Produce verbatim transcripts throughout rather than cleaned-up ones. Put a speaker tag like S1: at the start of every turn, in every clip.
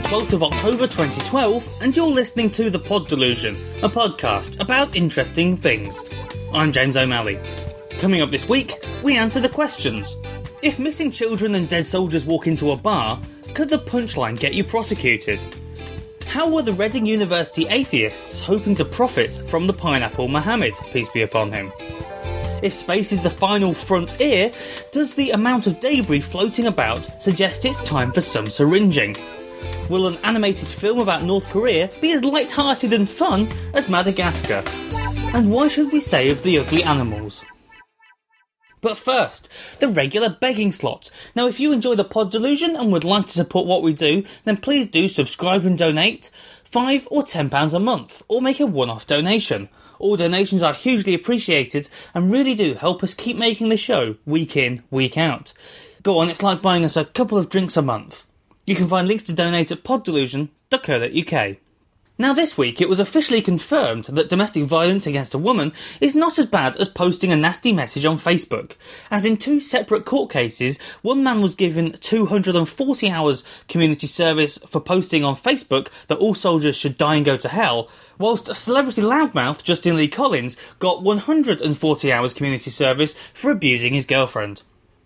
S1: twelfth of October twenty twelve, and you're listening to The Pod Delusion, a podcast about interesting things. I'm James O'Malley. Coming up this week, we answer the questions. If missing children and dead soldiers walk into a bar, could the punchline get you prosecuted? How were the Reading University atheists hoping to profit from the pineapple Mohammed, peace be upon him? If space is the final frontier, does the amount of debris floating about suggest it's time for some syringing? Will an animated film about North Korea be as light-hearted and fun as Madagascar? And why should we save the ugly animals? But first, the regular begging slot. Now, if you enjoy the Pod Delusion and would like to support what we do, then please do subscribe and donate five or ten pounds a month, or make a one-off donation. All donations are hugely appreciated and really do help us keep making the show week in, week out. Go on, it's like buying us a couple of drinks a month. You can find links to donate at pod delusion dot co dot uk. Now this week it was officially confirmed that domestic violence against a woman is not as bad as posting a nasty message on Facebook, as in two separate court cases, one man was given two hundred forty hours community service for posting on Facebook that all soldiers should die and go to hell, whilst celebrity loudmouth Justin Lee Collins got one hundred forty hours community service for abusing his girlfriend.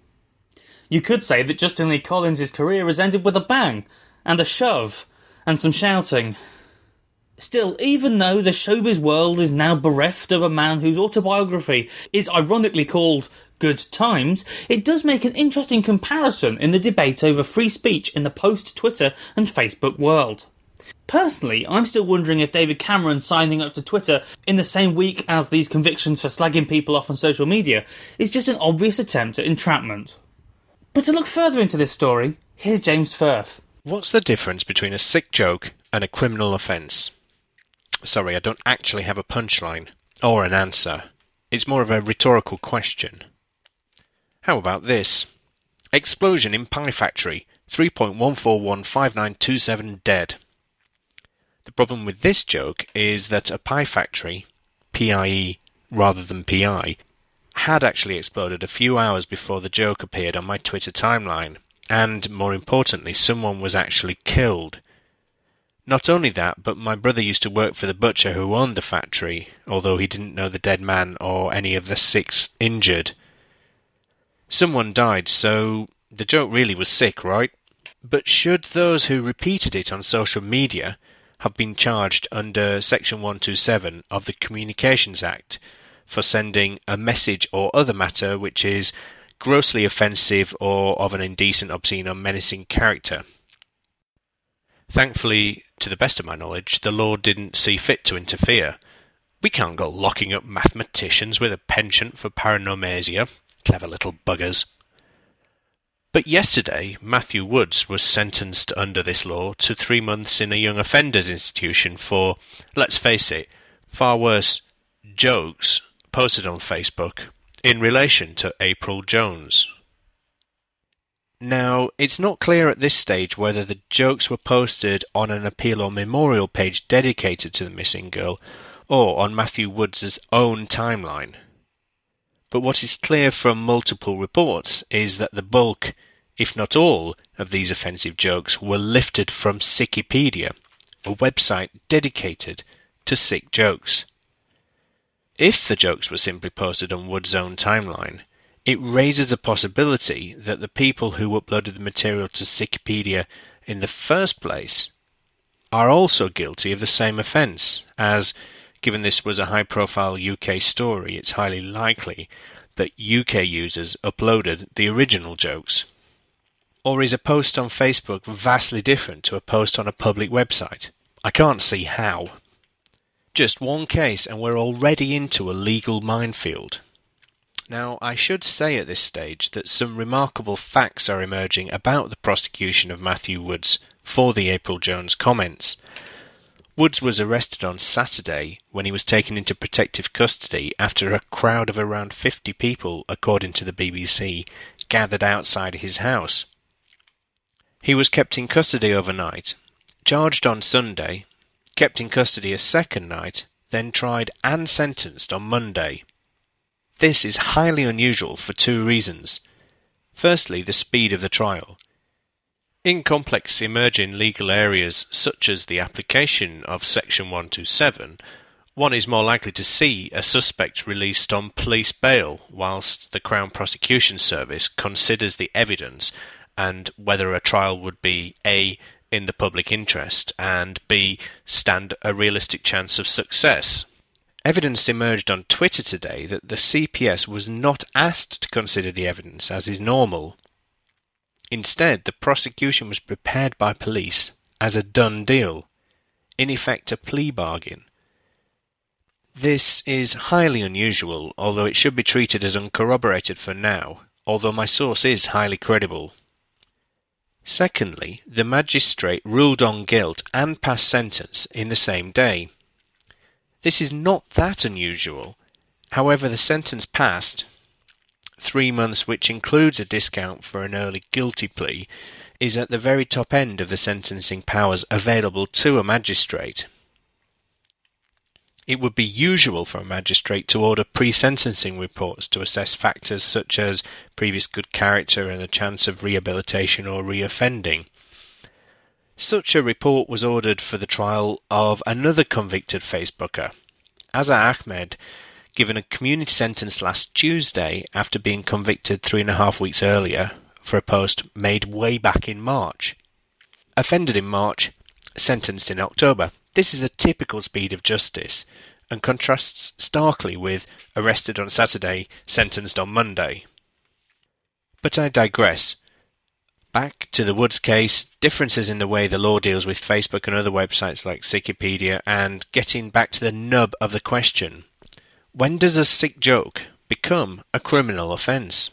S1: You could say that Justin Lee Collins' career has ended with a bang, and a shove, and some shouting. Still, even though the showbiz world is now bereft of a man whose autobiography is ironically called Good Times, it does make an interesting comparison in the debate over free speech in the post-Twitter and Facebook world. Personally, I'm still wondering if David Cameron signing up to Twitter in the same week as these convictions for slagging people off on social media is just an obvious attempt at entrapment. But to look further into this story, here's James Firth.
S2: What's the difference between a sick joke and a criminal offence? Sorry, I don't actually have a punchline, or an answer. It's more of a rhetorical question. How about this? Explosion in pie factory, three point one four one five nine two seven dead. The problem with this joke is that a pie factory, P I E rather than P I, had actually exploded a few hours before the joke appeared on my Twitter timeline, and, more importantly, someone was actually killed. Not only that, but my brother used to work for the butcher who owned the factory, although he didn't know the dead man or any of the six injured. Someone died, so the joke really was sick, right? But should those who repeated it on social media have been charged under Section one twenty-seven of the Communications Act for sending a message or other matter which is grossly offensive or of an indecent, obscene or menacing character? Thankfully, to the best of my knowledge, the law didn't see fit to interfere. We can't go locking up mathematicians with a penchant for paranomasia, clever little buggers. But yesterday, Matthew Woods was sentenced under this law to three months in a young offenders institution for, let's face it, far worse jokes posted on Facebook in relation to April Jones. Now, it's not clear at this stage whether the jokes were posted on an appeal or memorial page dedicated to the missing girl or on Matthew Woods' own timeline. But what is clear from multiple reports is that the bulk, if not all, of these offensive jokes were lifted from Sickipedia, a website dedicated to sick jokes. If the jokes were simply posted on Woods' own timeline, it raises the possibility that the people who uploaded the material to Sickipedia in the first place are also guilty of the same offence, as, given this was a high-profile U K story, it's highly likely that U K users uploaded the original jokes. Or is a post on Facebook vastly different to a post on a public website? I can't see how. Just one case and we're already into a legal minefield. Now, I should say at this stage that some remarkable facts are emerging about the prosecution of Matthew Woods for the April Jones comments. Woods was arrested on Saturday when he was taken into protective custody after a crowd of around fifty people, according to the B B C, gathered outside his house. He was kept in custody overnight, charged on Sunday, kept in custody a second night, then tried and sentenced on Monday. This is highly unusual for two reasons. Firstly, the speed of the trial. In complex emerging legal areas such as the application of Section one twenty-seven, one is more likely to see a suspect released on police bail whilst the Crown Prosecution Service considers the evidence and whether a trial would be A, in the public interest, and B, stand a realistic chance of success. Evidence emerged on Twitter today that the C P S was not asked to consider the evidence, as is normal. Instead, the prosecution was prepared by police as a done deal, in effect a plea bargain. This is highly unusual, although it should be treated as uncorroborated for now, although my source is highly credible. Secondly, the magistrate ruled on guilt and passed sentence in the same day. This is not that unusual. However, the sentence passed, three months, which includes a discount for an early guilty plea, is at the very top end of the sentencing powers available to a magistrate. It would be usual for a magistrate to order pre-sentencing reports to assess factors such as previous good character and the chance of rehabilitation or reoffending. Such a report was ordered for the trial of another convicted Facebooker, Azza Ahmed, given a community sentence last Tuesday after being convicted three and a half weeks earlier for a post made way back in March. Offended in March, sentenced in October. This is a typical speed of justice and contrasts starkly with arrested on Saturday, sentenced on Monday. But I digress. Back to the Woods case, differences in the way the law deals with Facebook and other websites like Wikipedia, and getting back to the nub of the question. When does a sick joke become a criminal offence?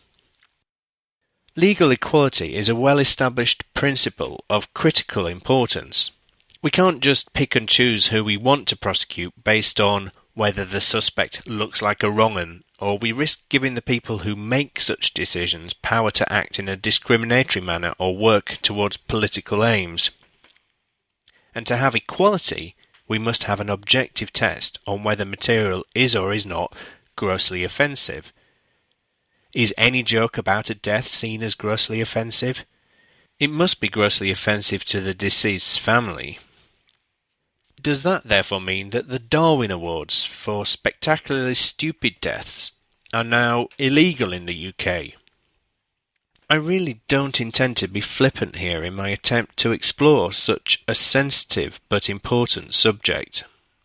S2: Legal equality is a well-established principle of critical importance. We can't just pick and choose who we want to prosecute based on whether the suspect looks like a wrong-un, or we risk giving the people who make such decisions power to act in a discriminatory manner or work towards political aims. And to have equality, we must have an objective test on whether material is or is not grossly offensive. Is any joke about a death seen as grossly offensive? It must be grossly offensive to the deceased's family. Does that therefore mean that the Darwin Awards for spectacularly stupid deaths are now illegal in the U K? I really don't intend to be flippant here in my attempt to explore such a sensitive but important subject.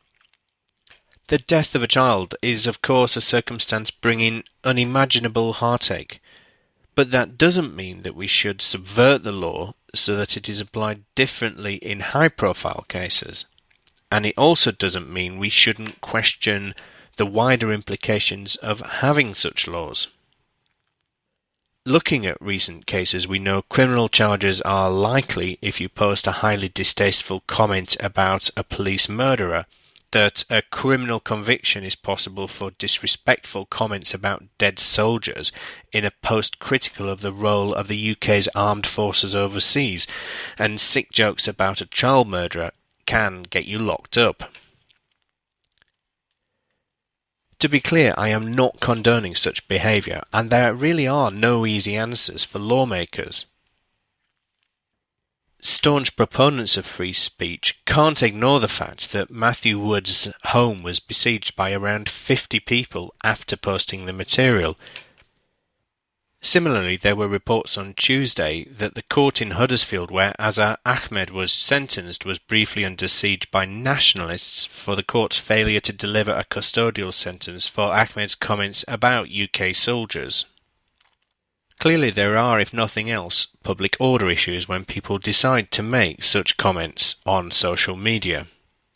S2: The death of a child is of course a circumstance bringing unimaginable heartache, but that doesn't mean that we should subvert the law so that it is applied differently in high-profile cases. And it also doesn't mean we shouldn't question the wider implications of having such laws. Looking at recent cases, we know criminal charges are likely if you post a highly distasteful comment about a police murderer, that a criminal conviction is possible for disrespectful comments about dead soldiers in a post critical of the role of the U K's armed forces overseas, and sick jokes about a child murderer can get you locked up. To be clear, I am not condoning such behaviour, and there really are no easy answers for lawmakers. Staunch proponents of free speech can't ignore the fact that Matthew Wood's home was besieged by around fifty people after posting the material. Similarly, there were reports on Tuesday that the court in Huddersfield where Azza Ahmed was sentenced was briefly under siege by nationalists for the court's failure to deliver a custodial sentence for Ahmed's comments about U K soldiers. Clearly there are, if nothing else, public order issues when people decide to make such comments on social media.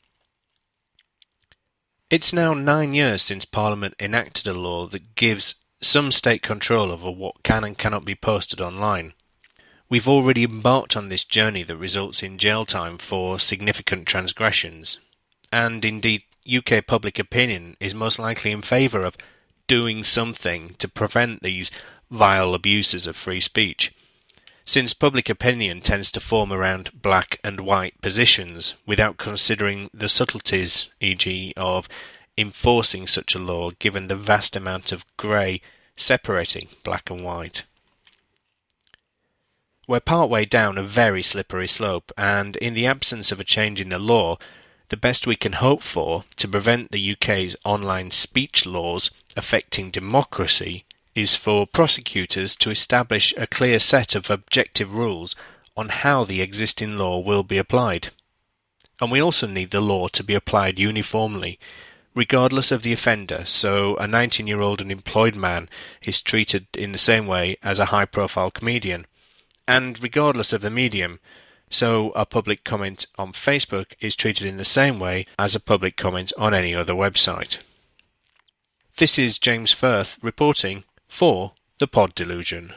S2: It's now nine years since Parliament enacted a law that gives some state control over what can and cannot be posted online. We've already embarked on this journey that results in jail time for significant transgressions, and indeed U K public opinion is most likely in favour of doing something to prevent these vile abuses of free speech, since public opinion tends to form around black and white positions without considering the subtleties, for example of enforcing such a law given the vast amount of grey separating black and white. We're partway down a very slippery slope, and in the absence of a change in the law, the best we can hope for to prevent the U K's online speech laws affecting democracy is for prosecutors to establish a clear set of objective rules on how the existing law will be applied. And we also need the law to be applied uniformly, regardless of the offender, so a nineteen-year-old unemployed man is treated in the same way as a high-profile comedian, and regardless of the medium, so a public comment on Facebook is treated in the same way as a public comment on any other website. This is James Firth reporting for The Pod Delusion.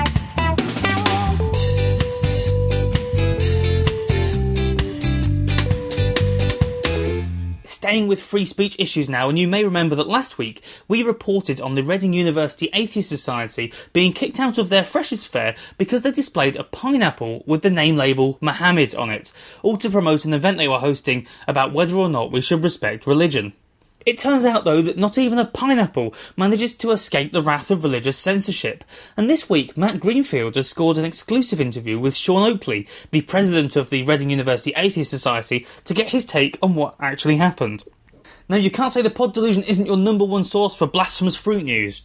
S1: Staying with free speech issues now, and you may remember that last week we reported on the Reading University Atheist Society being kicked out of their Freshers' Fair because they displayed a pineapple with the name label Mohammed on it, all to promote an event they were hosting about whether or not we should respect religion. It turns out, though, that not even a pineapple manages to escape the wrath of religious censorship, and this week Matt Greenfield has scored an exclusive interview with Sean Oakley, the president of the Reading University Atheist Society, to get his take on what actually happened. Now, you can't say the Pod Delusion isn't your number one source for blasphemous fruit news.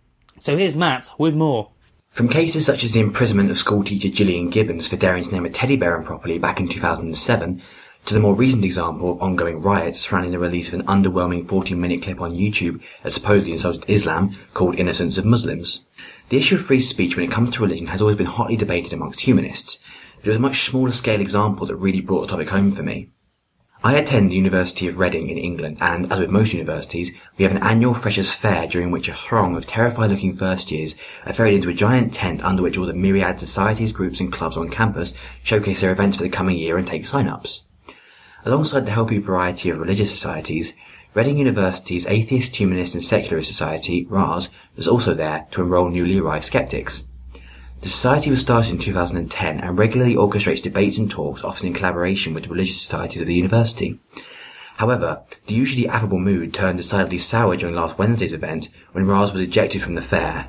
S1: So here's Matt with more.
S3: From cases such as the imprisonment of schoolteacher Gillian Gibbons for daring to name a teddy bear improperly back in two thousand seven, to the more recent example of ongoing riots surrounding the release of an underwhelming fourteen-minute clip on YouTube that supposedly insulted Islam called Innocence of Muslims. The issue of free speech when it comes to religion has always been hotly debated amongst humanists, but it was a much smaller scale example that really brought the topic home for me. I attend the University of Reading in England, and, as with most universities, we have an annual Freshers' Fair during which a throng of terrified-looking first years are ferried into a giant tent under which all the myriad societies, groups and clubs on campus showcase their events for the coming year and take sign-ups. Alongside the healthy variety of religious societies, Reading University's Atheist, Humanist and Secularist Society, R A S, was also there to enrol newly arrived skeptics. The society was started in two thousand ten and regularly orchestrates debates and talks, often in collaboration with the religious societies of the university. However, the usually affable mood turned decidedly sour during last Wednesday's event when R A S was ejected from the fair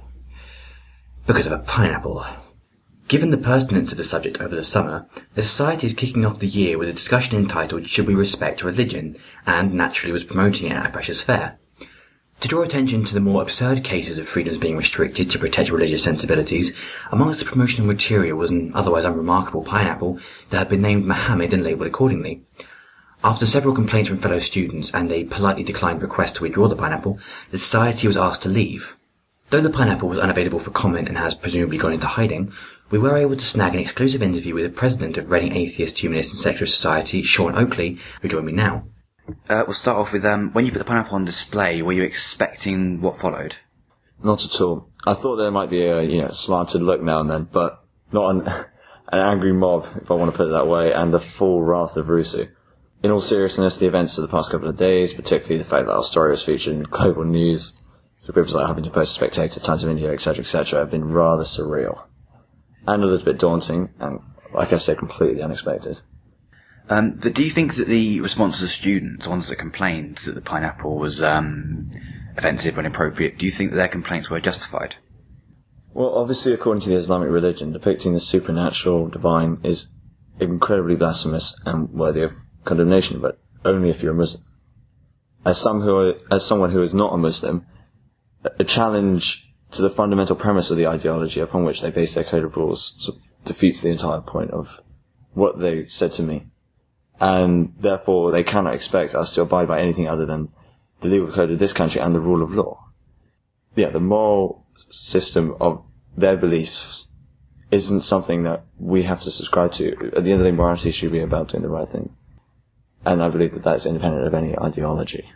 S3: because of a pineapple. Given the pertinence of the subject over the summer, the Society is kicking off the year with a discussion entitled Should We Respect Religion? And naturally was promoting it at a Freshers' Fair. To draw attention to the more absurd cases of freedoms being restricted to protect religious sensibilities, amongst the promotional material was an otherwise unremarkable pineapple that had been named Mohammed and labelled accordingly. After several complaints from fellow students and a politely declined request to withdraw the pineapple, the Society was asked to leave. Though the pineapple was unavailable for comment and has presumably gone into hiding, we were able to snag an exclusive interview with the president of Reading Atheist, Humanist and Secularist Society, Sean Oakley, who joined me now.
S4: Uh, we'll start off with, um, when you put the pineapple on display, were you expecting what followed?
S5: Not at all. I thought there might be a, you know, slanted look now and then, but not an, an angry mob, if I want to put it that way, and the full wrath of Rusu. In all seriousness, the events of the past couple of days, particularly the fact that our story was featured in global news, through groups like Huffington Post, Spectator, Times of India, et cetera, et cetera, have been rather surreal. And a little bit daunting, and, like I said, completely unexpected.
S4: Um, but do you think that the responses of students, the ones that complained that the pineapple was um, offensive and inappropriate, do you think that their complaints were justified?
S5: Well, obviously, according to the Islamic religion, depicting the supernatural divine is incredibly blasphemous and worthy of condemnation, but only if you're a Muslim. As some who are, as someone who is not a Muslim, a challenge to the fundamental premise of the ideology upon which they base their code of rules sort of defeats the entire point of what they said to me. And therefore they cannot expect us to abide by anything other than the legal code of this country and the rule of law. Yeah, the moral system of their beliefs isn't something that we have to subscribe to. At the end of the day, morality should be about doing the right thing. And I believe that that's independent of any ideology.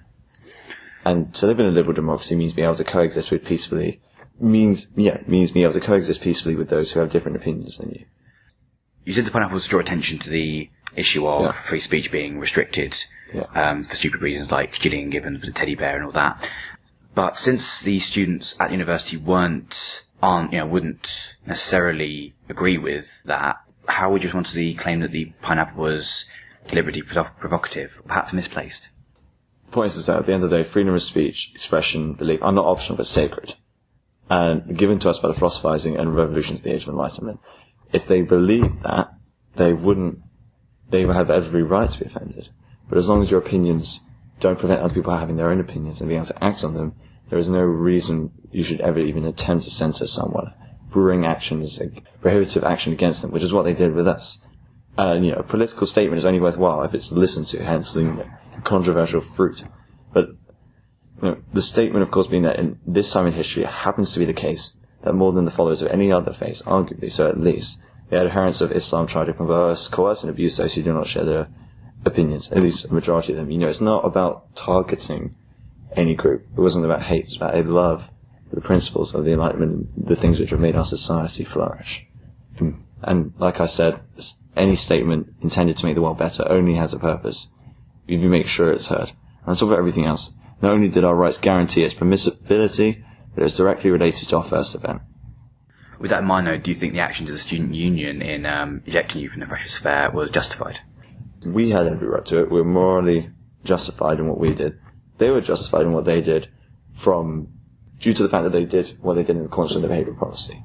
S5: And to live in a liberal democracy means being able to coexist with peacefully means, yeah, means being able to coexist peacefully with those who have different opinions than you.
S4: You said the pineapples draw attention to the issue of
S5: yeah.
S4: free speech being restricted,
S5: yeah.
S4: um, for stupid reasons like Gillian Gibbons with the teddy bear and all that. But since the students at the university weren't, aren't, you know, wouldn't necessarily agree with that, how would you respond to the claim that the pineapple was deliberately provo- provocative, or perhaps misplaced?
S5: The point is that at the end of the day, freedom of speech, expression, belief are not optional but sacred. And given to us by the philosophizing and revolutions of the Age of Enlightenment, if they believed that, they wouldn't, they would have every right to be offended. But as long as your opinions don't prevent other people having their own opinions and being able to act on them, there is no reason you should ever even attempt to censor someone, bring actions, prohibitive action against them, which is what they did with us. Uh, you know, a political statement is only worthwhile if it's listened to, hence the, you know, controversial fruit. But you know, the statement, of course, being that in this time in history, it happens to be the case that more than the followers of any other faith, arguably so at least, the adherents of Islam try to converse, coerce, and abuse those who do not share their opinions, at least a majority of them. You know, it's not about targeting any group. It wasn't about hate. It's about a love for the principles of the Enlightenment, the things which have made our society flourish. And like I said, any statement intended to make the world better only has a purpose if you make sure it's heard. And on top of everything else, not only did our rights guarantee its permissibility, but it's directly related to our first event.
S4: With that in mind, though, do you think the actions of the student union in um, ejecting you from the Freshers' Fair was justified?
S5: We had every right to it. We were morally justified in what we did. They were justified in what they did from, due to the fact that they did what they did in accordance with their behavioural policy.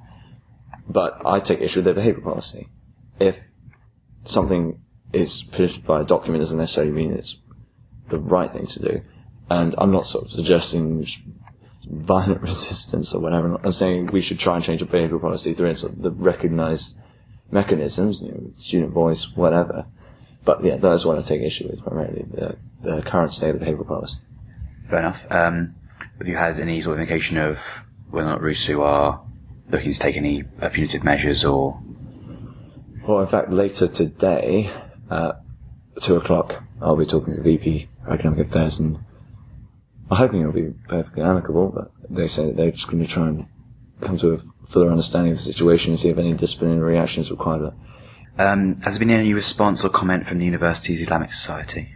S5: But I take issue with their behavioural policy. If something is predicted by a document doesn't necessarily mean it's the right thing to do. And I'm not sort of suggesting violent resistance or whatever. I'm saying we should try and change our behavioural policy through sort of the recognised mechanisms, you know, student voice, whatever. But yeah, that is what I take issue with primarily, the, the current state of the behavioural policy.
S4: Fair enough. Um, have you had any sort of indication of whether or not RUSU are looking to take any uh, punitive measures or?
S5: Well, in fact, later today, at two o'clock, I'll be talking to the V P for Economic Affairs, and I'm hoping it'll be perfectly amicable, but they say that they're just going to try and come to a fuller understanding of the situation and see if any disciplinary action is required.
S4: Um, has there been any response or comment from the university's Islamic Society?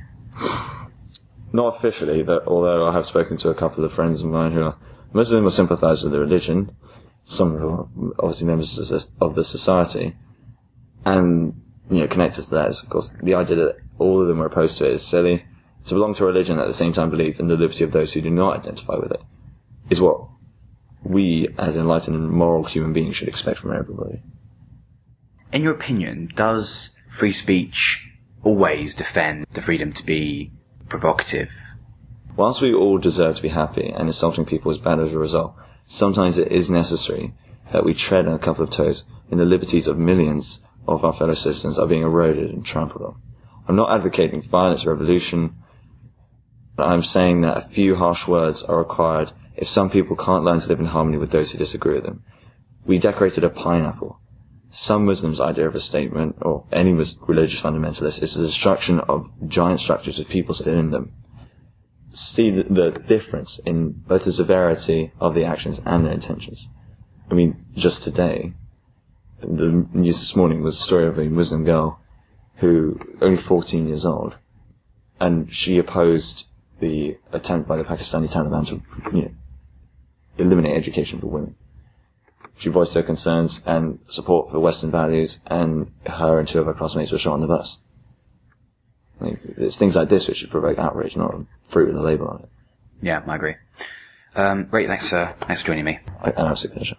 S5: Not officially, that, although I have spoken to a couple of friends of mine who are, most of them are sympathisers with the religion, some are obviously members of the society, and, you know, connected to that is, of course, the idea that all of them are opposed to it is silly. To belong to a religion at the same time believe in the liberty of those who do not identify with it is what we, as enlightened and moral human beings, should expect from everybody.
S4: In your opinion, does free speech always defend the freedom to be provocative?
S5: Whilst we all deserve to be happy and insulting people is bad as a result, sometimes it is necessary that we tread on a couple of toes when the liberties of millions of our fellow citizens are being eroded and trampled on. I'm not advocating violence or revolution, but I'm saying that a few harsh words are required if some people can't learn to live in harmony with those who disagree with them. We decorated a pineapple. Some Muslims' idea of a statement, or any religious fundamentalist, is the destruction of giant structures with people still in them. See the, the difference in both the severity of the actions and their intentions. I mean, just today, the news this morning was the story of a Muslim girl who, only fourteen years old, and she opposed the attempt by the Pakistani Taliban to, you know, eliminate education for women. She voiced her concerns and support for Western values, and her and two of her classmates were shot on the bus. I mean, it's things like this which should provoke outrage, not fruit with a label on it.
S4: Yeah, I agree. Um, great, thanks, uh, thanks for joining me.
S5: An absolute pleasure.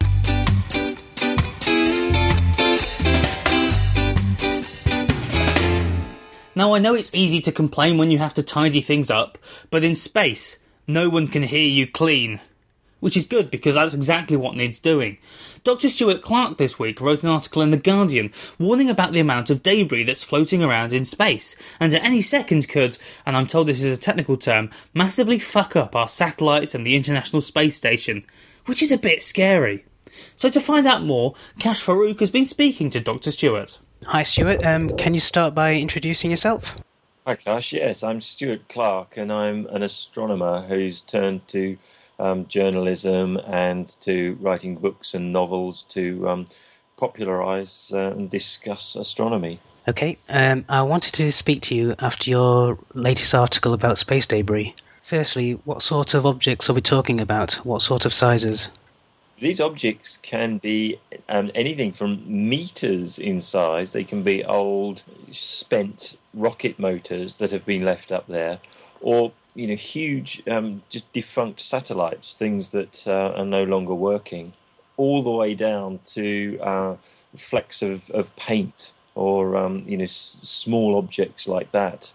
S1: Now, I know it's easy to complain when you have to tidy things up, but in space, no one can hear you clean. Which is good, because that's exactly what needs doing. Doctor Stuart Clark this week wrote an article in The Guardian warning about the amount of debris that's floating around in space, and at any second could, and I'm told this is a technical term, massively fuck up our satellites and the International Space Station, which is a bit scary. So to find out more, Kash Farouk has been speaking to Doctor Stuart.
S6: Hi Stuart, um, can you start by introducing yourself?
S7: Hi Kash, yes, I'm Stuart Clark and I'm an astronomer who's turned to um, journalism and to writing books and novels to um, popularise uh, and discuss astronomy.
S6: Okay, um, I wanted to speak to you after your latest article about space debris. Firstly, what sort of objects are we talking about? What sort of sizes?
S7: These objects can be um, anything from meters in size. They can be old, spent rocket motors that have been left up there, or you know, huge, um, just defunct satellites, things that uh, are no longer working, all the way down to uh, flecks of, of paint or um, you know s- small objects like that.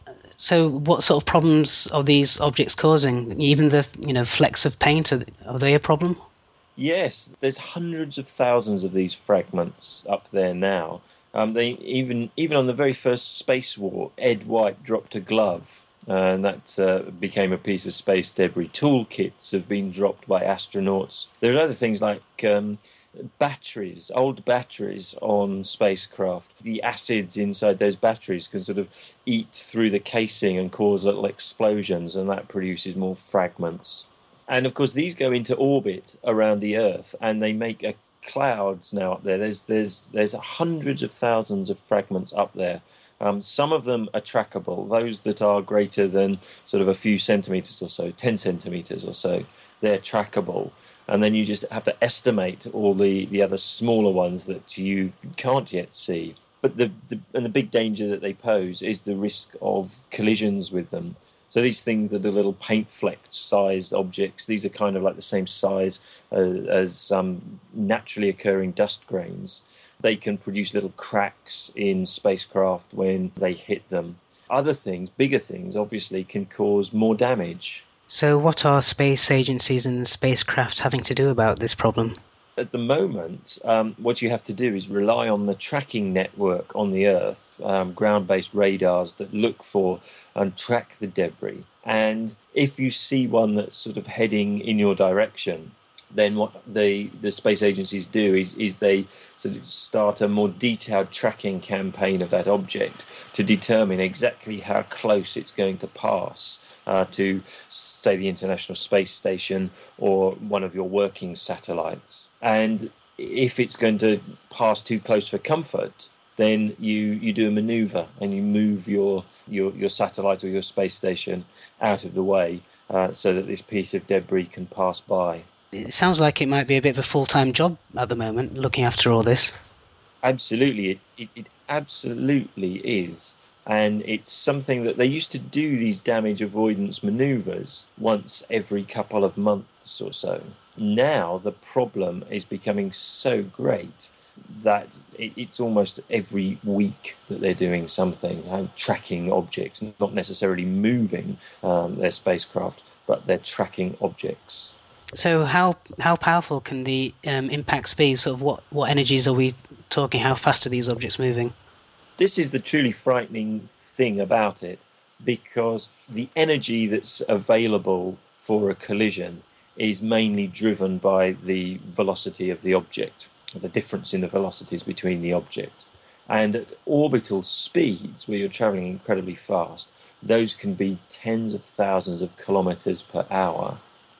S6: So, what sort of problems are these objects causing? Even the you know flecks of paint, are, are they a problem?
S7: Yes, there's hundreds of thousands of these fragments up there now. Um, they even even on the very first spacewalk, Ed White dropped a glove, uh, and that uh, became a piece of space debris. Toolkits have been dropped by astronauts. There are other things like um, batteries, old batteries on spacecraft. The acids inside those batteries can sort of eat through the casing and cause little explosions, and that produces more fragments. And of course, these go into orbit around the Earth, and they make a clouds now up there. There's there's there's hundreds of thousands of fragments up there. Um, some of them are trackable. Those that are greater than sort of a few centimeters or so, ten centimeters or so, they're trackable. And then you just have to estimate all the, the other smaller ones that you can't yet see. But the, the and the big danger that they pose is the risk of collisions with them. So these things that are little paint fleck-sized objects, these are kind of like the same size uh, as um, naturally occurring dust grains. They can produce little cracks in spacecraft when they hit them. Other things, bigger things, obviously, can cause more damage.
S6: So what are space agencies and spacecraft having to do about this problem?
S7: At the moment, um, what you have to do is rely on the tracking network on the Earth, um, ground-based radars that look for and track the debris. And if you see one that's sort of heading in your direction, then what the, the space agencies do is, is they sort of start a more detailed tracking campaign of that object to determine exactly how close it's going to pass uh, to, say, the International Space Station or one of your working satellites. And if it's going to pass too close for comfort, then you, you do a maneuver and you move your, your, your satellite or your space station out of the way uh, so that this piece of debris can pass by.
S6: It sounds like it might be a bit of a full-time job at the moment, looking after all this.
S7: Absolutely, it, it, it absolutely is. And it's something that they used to do, these damage avoidance maneuvers, once every couple of months or so. Now the problem is becoming so great that it, it's almost every week that they're doing something, uh, tracking objects, not necessarily moving um, their spacecraft, but they're tracking objects.
S6: So how how powerful can the um, impacts be? Sort of what, what energies are we talking? How fast are these objects moving?
S7: This is the truly frightening thing about it, because the energy that's available for a collision is mainly driven by the velocity of the object, the difference in the velocities between the object. And at orbital speeds, where you're traveling incredibly fast, those can be tens of thousands of kilometers per hour.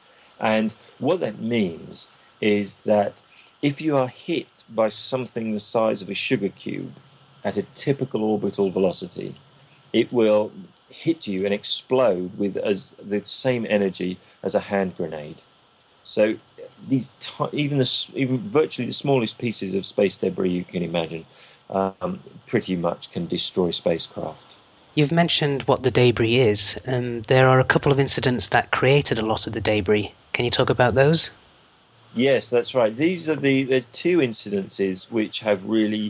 S7: And what that means is that if you are hit by something the size of a sugar cube at a typical orbital velocity, it will hit you and explode with as the same energy as a hand grenade. So these t- even the even virtually the smallest pieces of space debris you can imagine um, pretty much can destroy spacecraft.
S6: You've mentioned what the debris is. Um, there are a couple of incidents that created a lot of the debris. Can you talk about those?
S7: Yes, that's right. These are the there's two incidences which have really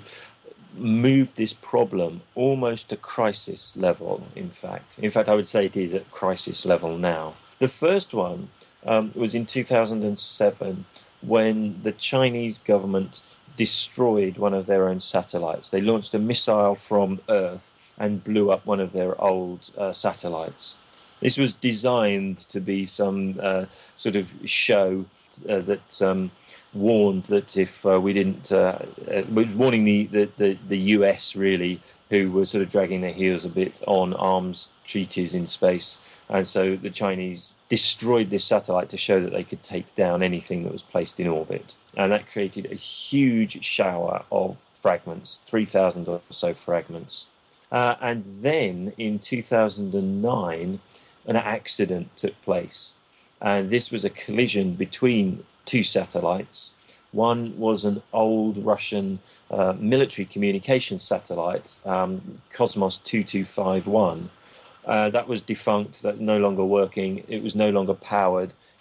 S7: moved this problem almost to crisis level, in fact. In fact, I would say it is at crisis level now. The first one um, was in two thousand seven when the Chinese government destroyed one of their own satellites. They launched a missile from Earth and blew up one of their old uh, satellites. This was designed to be some uh, sort of show uh, that um, warned that if uh, we didn't, uh, uh, was warning the, the, the, the U S really, who were sort of dragging their heels a bit on arms treaties in space. And so the Chinese destroyed this satellite to show that they could take down anything that was placed in orbit. And that created a huge shower of fragments, three thousand or so fragments. Uh, and then in two thousand nine, an accident took place. And this was a collision between two satellites. One was an old Russian uh, military communications satellite, um, Cosmos two two five one. Uh, that was defunct, that no longer working. It was no longer powered.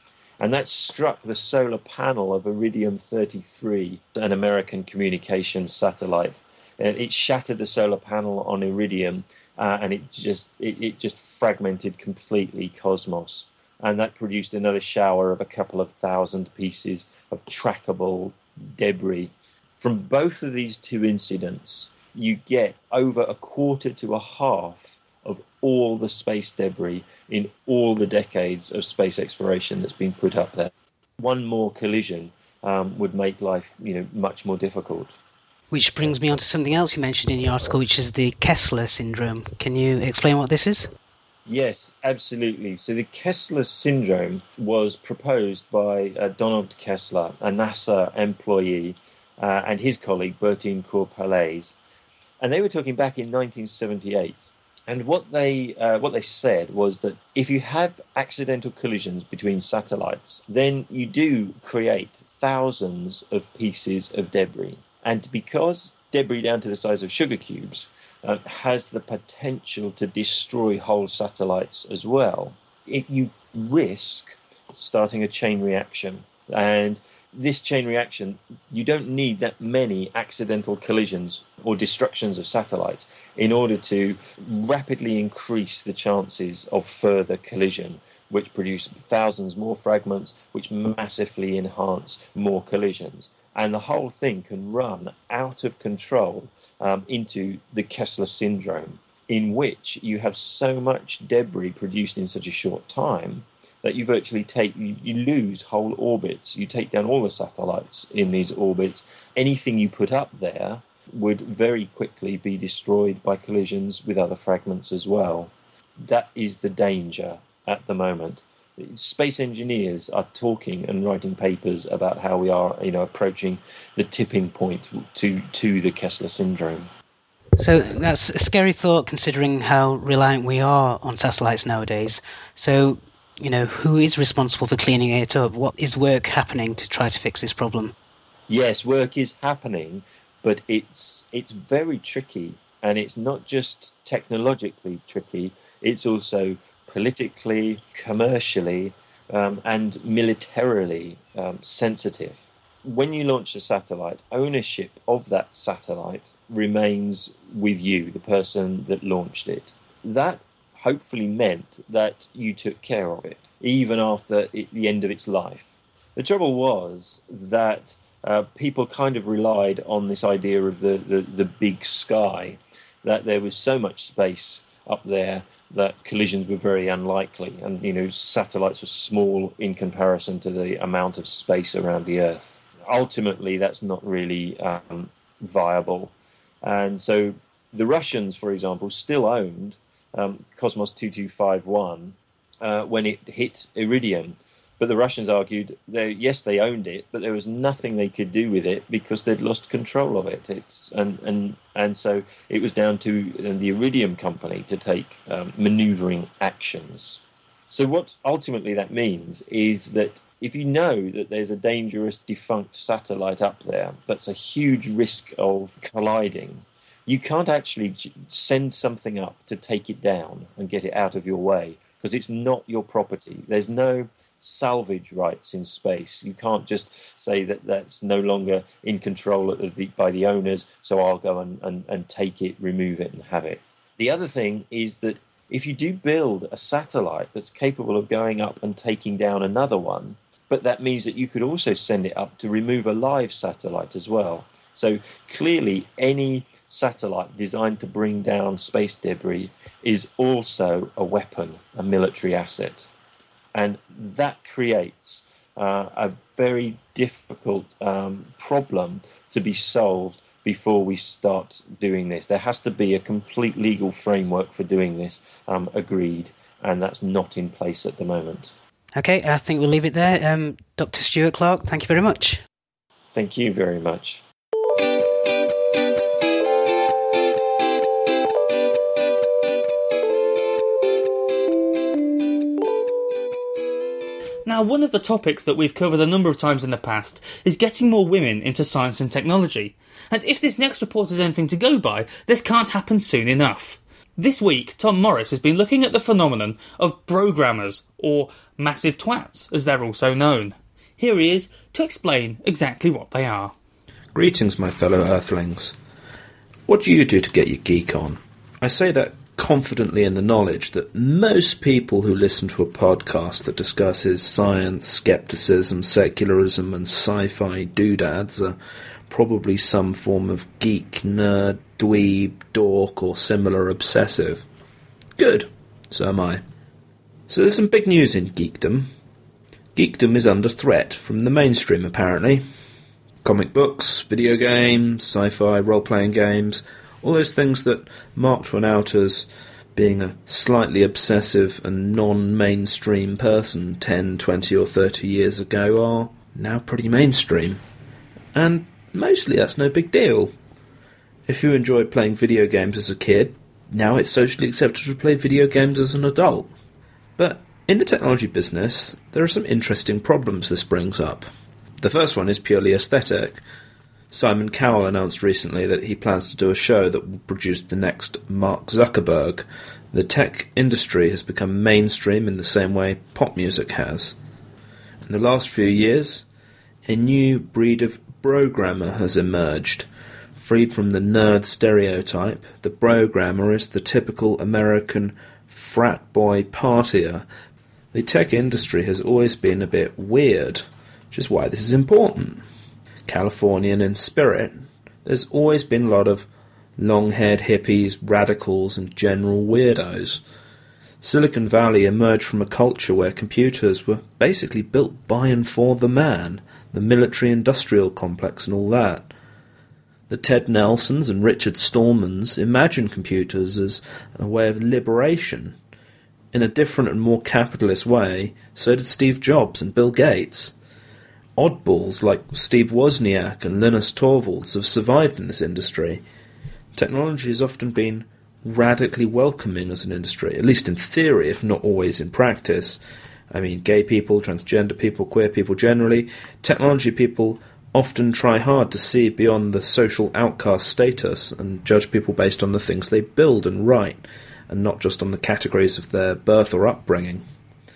S7: and that struck the solar panel of Iridium thirty-three, an American communications satellite. And it shattered the solar panel on Iridium, uh, and it just it, it just fragmented completely Cosmos. And that produced another shower of a couple of thousand pieces of trackable debris. From both of these two incidents, you get over a quarter to a half of all the space debris in all the decades of space exploration that's been put up there. One more collision um, would make life, you know, much more difficult.
S6: Which brings me on to something else you mentioned in your article, which is the Kessler syndrome. Can you explain what this is?
S7: Yes, absolutely. So the Kessler syndrome was proposed by uh, Donald Kessler, a NASA employee, uh, and his colleague Bertine Court-Pallais. And they were talking back in nineteen seventy-eight. And what they uh, what they said was that if you have accidental collisions between satellites, then you do create thousands of pieces of debris. And because debris down to the size of sugar cubes uh, has the potential to destroy whole satellites as well, it, you risk starting a chain reaction. And this chain reaction, you don't need that many accidental collisions or destructions of satellites in order to rapidly increase the chances of further collision, which produce thousands more fragments, which massively enhance more collisions. And the whole thing can run out of control um, into the Kessler syndrome, in which you have so much debris produced in such a short time that you virtually take, you, you lose whole orbits. You take down all the satellites in these orbits. Anything you put up there would very quickly be destroyed by collisions with other fragments as well. That is the danger at the moment. Space engineers are talking and writing papers about how we are, you know, approaching the tipping point to, to the Kessler syndrome.
S6: So that's a scary thought, considering how reliant we are on satellites nowadays. So, you know, who is responsible for cleaning it up? What is work happening to try to fix this problem?
S7: Yes, work is happening, but it's it's very tricky, and it's not just technologically tricky, it's also politically, commercially, um, and militarily um, sensitive. When you launch a satellite, ownership of that satellite remains with you, the person that launched it. That hopefully meant that you took care of it, even after it, the end of its life. The trouble was that uh, people kind of relied on this idea of the, the, the big sky, that there was so much space up there that collisions were very unlikely, and you know satellites were small in comparison to the amount of space around the Earth. Ultimately, that's not really um, viable, and so the Russians, for example, still owned um, Cosmos two two five one uh, when it hit Iridium. But the Russians argued, they, yes, they owned it, but there was nothing they could do with it because they'd lost control of it. It's, and, and, and so it was down to the Iridium company to take um, manoeuvring actions. So what ultimately that means is that if you know that there's a dangerous defunct satellite up there, that's a huge risk of colliding, you can't actually send something up to take it down and get it out of your way because it's not your property. There's no salvage rights in space. You can't just say that that's no longer in control of the, by the owners, so I'll go and, and, and take it, remove it, and have it. The other thing is that if you do build a satellite that's capable of going up and taking down another one, but that means that you could also send it up to remove a live satellite as well. So clearly any satellite designed to bring down space debris is also a weapon, a military asset. And that creates uh, a very difficult um, problem to be solved before we start doing this. There has to be a complete legal framework for doing this, um, agreed, and that's not in place at the moment.
S6: Okay, I think we'll leave it there. Um, Doctor Stuart Clark, thank you very much.
S7: Thank you very much.
S1: Now, one of the topics that we've covered a number of times in the past is getting more women into science and technology. And if this next report is anything to go by, this can't happen soon enough. This week, Tom Morris has been looking at the phenomenon of brogrammers, or massive twats, as they're also known. Here he is to explain exactly what they are.
S8: Greetings, my fellow Earthlings. What do you do to get your geek on? I say that confidently in the knowledge that most people who listen to a podcast that discusses science, skepticism, secularism and sci-fi doodads are probably some form of geek, nerd, dweeb, dork or similar obsessive. Good, so am I. So there's some big news in geekdom. Geekdom is under threat from the mainstream, apparently. Comic books, video games, sci-fi, role-playing games, all those things that marked one out as being a slightly obsessive and non-mainstream person ten, twenty or thirty years ago are now pretty mainstream. And mostly that's no big deal. If you enjoyed playing video games as a kid, now it's socially accepted to play video games as an adult. But in the technology business, there are some interesting problems this brings up. The first one is purely aesthetic. Simon Cowell announced recently that he plans to do a show that will produce the next Mark Zuckerberg. The tech industry has become mainstream in the same way pop music has. In the last few years, a new breed of brogrammer has emerged. Freed from the nerd stereotype, the brogrammer is the typical American frat boy partier. The tech industry has always been a bit weird, which is why this is important. Californian in spirit, there's always been a lot of long-haired hippies, radicals and general weirdos. Silicon Valley emerged from a culture where computers were basically built by and for the man, the military-industrial complex and all that. The Ted Nelsons and Richard Stallmans imagined computers as a way of liberation. In a different and more capitalist way, so did Steve Jobs and Bill Gates. Oddballs like Steve Wozniak and Linus Torvalds have survived in this industry. Technology has often been radically welcoming as an industry, at least in theory, if not always in practice. I mean, gay people, transgender people, queer people generally, technology people often try hard to see beyond the social outcast status and judge people based on the things they build and write, and not just on the categories of their birth or upbringing.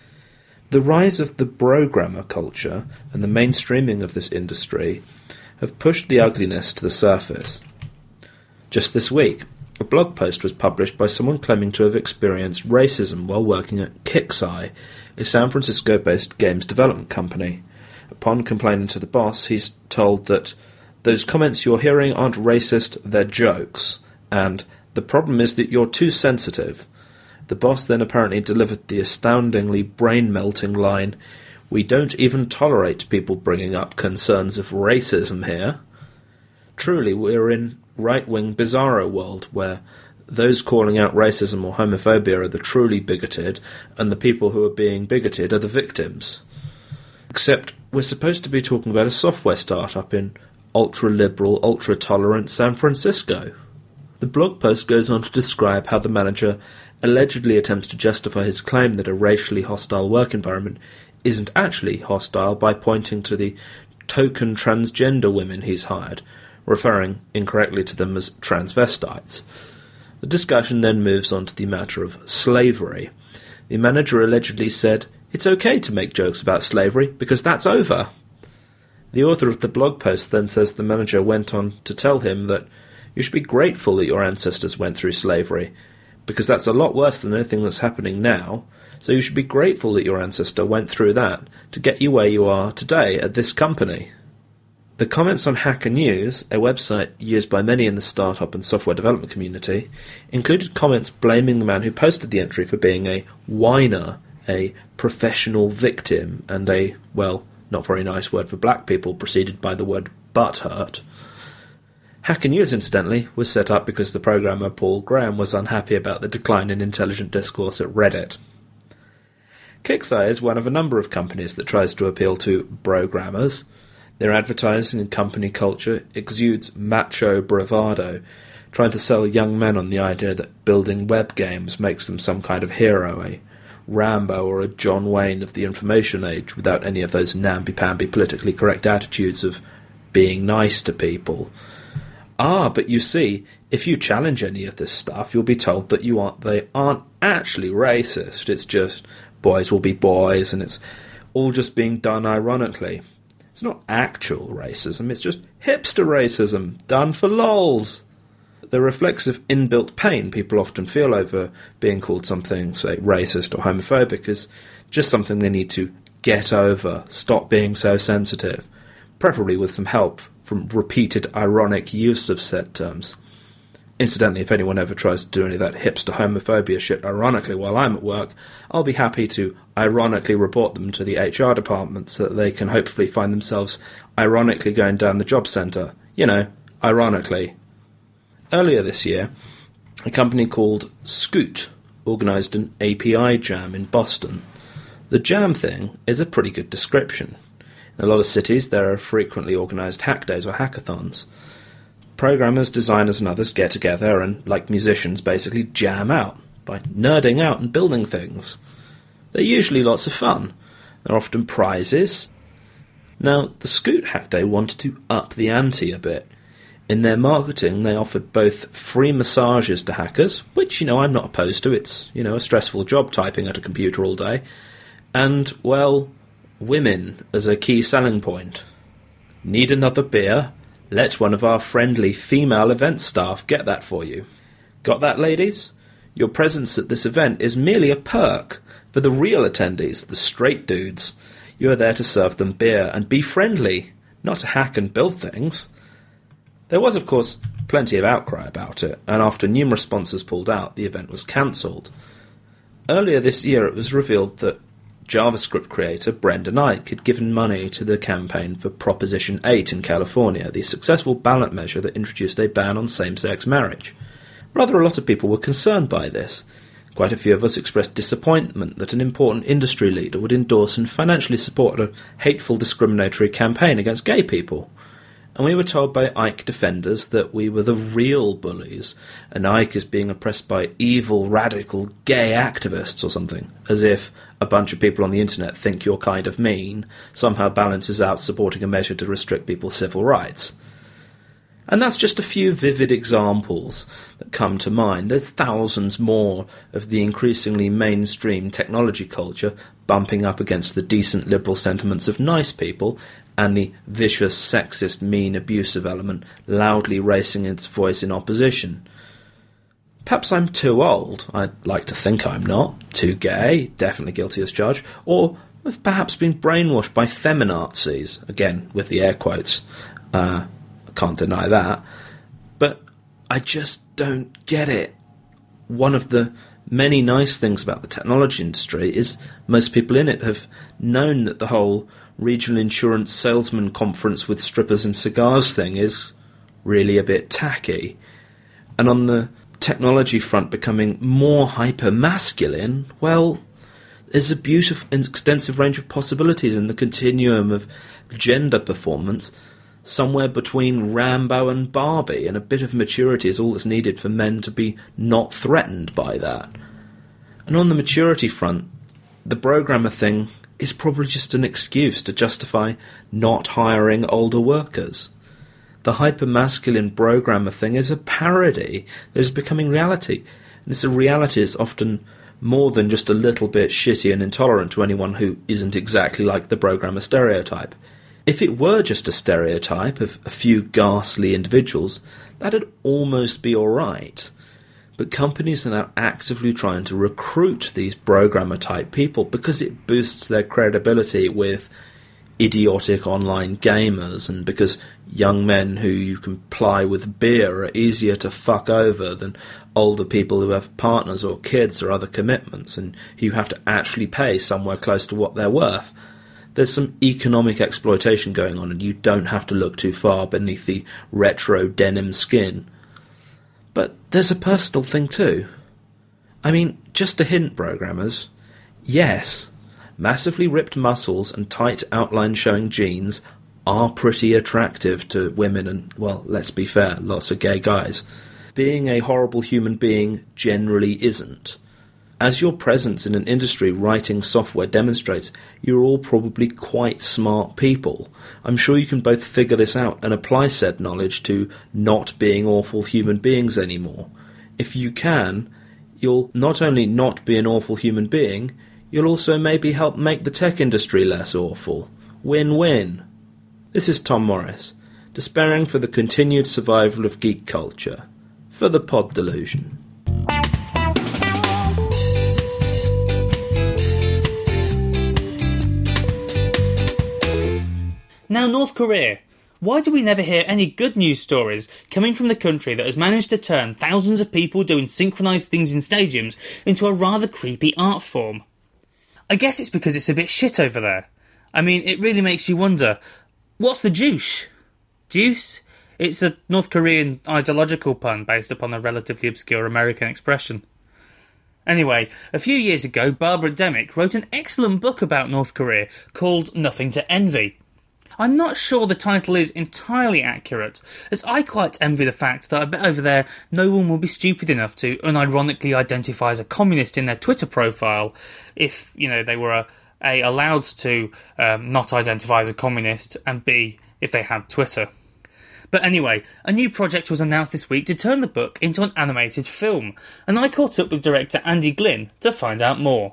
S8: The rise of the brogrammer culture and the mainstreaming of this industry have pushed the ugliness to the surface. Just this week, a blog post was published by someone claiming to have experienced racism while working at Kixeye, a San Francisco-based games development company. Upon complaining to the boss, he's told that those comments you're hearing aren't racist, they're jokes, and the problem is that you're too sensitive. The boss then apparently delivered the astoundingly brain-melting line, "We don't even tolerate people bringing up concerns of racism here." Truly, we're in right-wing bizarro world where those calling out racism or homophobia are the truly bigoted, and the people who are being bigoted are the victims. Except we're supposed to be talking about a software startup in ultra-liberal, ultra-tolerant San Francisco. The blog post goes on to describe how the manager allegedly attempts to justify his claim that a racially hostile work environment isn't actually hostile by pointing to the token transgender women he's hired, referring incorrectly to them as transvestites. The discussion then moves on to the matter of slavery. The manager allegedly said, "It's okay to make jokes about slavery because that's over." The author of the blog post then says the manager went on to tell him that you should be grateful that your ancestors went through slavery, because that's a lot worse than anything that's happening now, so you should be grateful that your ancestor went through that to get you where you are today at this company. The comments on Hacker News, a website used by many in the startup and software development community, included comments blaming the man who posted the entry for being a whiner, a professional victim, and a, well, not very nice word for black people preceded by the word butthurt. Hacker News, incidentally, was set up because the programmer Paul Graham was unhappy about the decline in intelligent discourse at Reddit. Kixeye is one of a number of companies that tries to appeal to brogrammers. Their advertising and company culture exudes macho bravado, trying to sell young men on the idea that building web games makes them some kind of hero, a Rambo or a John Wayne of the information age, without any of those namby-pamby politically correct attitudes of being nice to people. Ah, but you see, if you challenge any of this stuff, you'll be told that you aren't, they aren't actually racist. It's just boys will be boys, and it's all just being done ironically. It's not actual racism, it's just hipster racism, done for lols. The reflexive inbuilt pain people often feel over being called something, say, racist or homophobic is just something they need to get over, stop being so sensitive, preferably with some help from repeated ironic use of said terms. Incidentally, if anyone ever tries to do any of that hipster homophobia shit ironically while I'm at work, I'll be happy to ironically report them to the H R department so that they can hopefully find themselves ironically going down the job centre. You know, ironically. Earlier this year, a company called Scoot organised an A P I jam in Boston. The jam thing is a pretty good description. In a lot of cities, there are frequently organised hack days or hackathons. Programmers, designers and others get together and, like musicians, basically jam out by nerding out and building things. They're usually lots of fun. There are often prizes. Now, the Scoot Hack Day wanted to up the ante a bit. In their marketing, they offered both free massages to hackers, which, you know, I'm not opposed to. It's, you know, a stressful job typing at a computer all day. And, well, women as a key selling point. Need another beer? Let one of our friendly female event staff get that for you. Got that, ladies? Your presence at this event is merely a perk. For the real attendees, the straight dudes, you are there to serve them beer and be friendly, not to hack and build things. There was, of course, plenty of outcry about it, and after numerous sponsors pulled out, the event was cancelled. Earlier this year, it was revealed that JavaScript creator Brendan Eich had given money to the campaign for Proposition eight in California, the successful ballot measure that introduced a ban on same-sex marriage. Rather a lot of people were concerned by this. Quite a few of us expressed disappointment that an important industry leader would endorse and financially support a hateful discriminatory campaign against gay people. And we were told by Eich defenders that we were the real bullies, and Eich is being oppressed by evil, radical, gay activists or something, as if a bunch of people on the internet think you're kind of mean somehow balances out supporting a measure to restrict people's civil rights. And that's just a few vivid examples that come to mind. There's thousands more of the increasingly mainstream technology culture bumping up against the decent liberal sentiments of nice people and the vicious, sexist, mean, abusive element loudly raising its voice in opposition. Perhaps I'm too old. I'd like to think I'm not. Too gay, definitely guilty as charged. Or I've perhaps been brainwashed by feminazis, again, with the air quotes. Uh, I can't deny that. But I just don't get it. One of the many nice things about the technology industry is most people in it have known that the whole regional insurance salesman conference with strippers and cigars thing is really a bit tacky. And on the technology front becoming more hyper-masculine, well, there's a beautiful and extensive range of possibilities in the continuum of gender performance, somewhere between Rambo and Barbie, and a bit of maturity is all that's needed for men to be not threatened by that. And on the maturity front, the programmer thing is probably just an excuse to justify not hiring older workers. The hyper-masculine programmer thing is a parody that is becoming reality, and it's a reality that's often more than just a little bit shitty and intolerant to anyone who isn't exactly like the programmer stereotype. If it were just a stereotype of a few ghastly individuals, that'd almost be alright. But companies are now actively trying to recruit these programmer-type people because it boosts their credibility with idiotic online gamers, and because young men who you can ply with beer are easier to fuck over than older people who have partners or kids or other commitments, and who have to actually pay somewhere close to what they're worth. There's some economic exploitation going on, and you don't have to look too far beneath the retro denim skin. But there's a personal thing too. I mean, just a hint, programmers. Yes, massively ripped muscles and tight outline showing jeans are pretty attractive to women and, well, let's be fair, lots of gay guys. Being a horrible human being generally isn't. As your presence in an industry writing software demonstrates, you're all probably quite smart people. I'm sure you can both figure this out and apply said knowledge to not being awful human beings anymore. If you can, you'll not only not be an awful human being, you'll also maybe help make the tech industry less awful. Win-win. This is Tom Morris, despairing for the continued survival of geek culture. For the Pod Delusion.
S1: Now, North Korea. Why do we never hear any good news stories coming from the country that has managed to turn thousands of people doing synchronised things in stadiums into a rather creepy art form? I guess it's because it's a bit shit over there. I mean, it really makes you wonder, what's the juice? Juice? It's a North Korean ideological pun based upon a relatively obscure American expression. Anyway, a few years ago, Barbara Demick wrote an excellent book about North Korea called Nothing to Envy. I'm not sure the title is entirely accurate, as I quite envy the fact that I bet over there no one will be stupid enough to unironically identify as a communist in their Twitter profile if, you know, they were a, a allowed to um, not identify as a communist, and B, if they had Twitter. But anyway, a new project was announced this week to turn the book into an animated film, and I caught up with director Andy Glynn to find out more.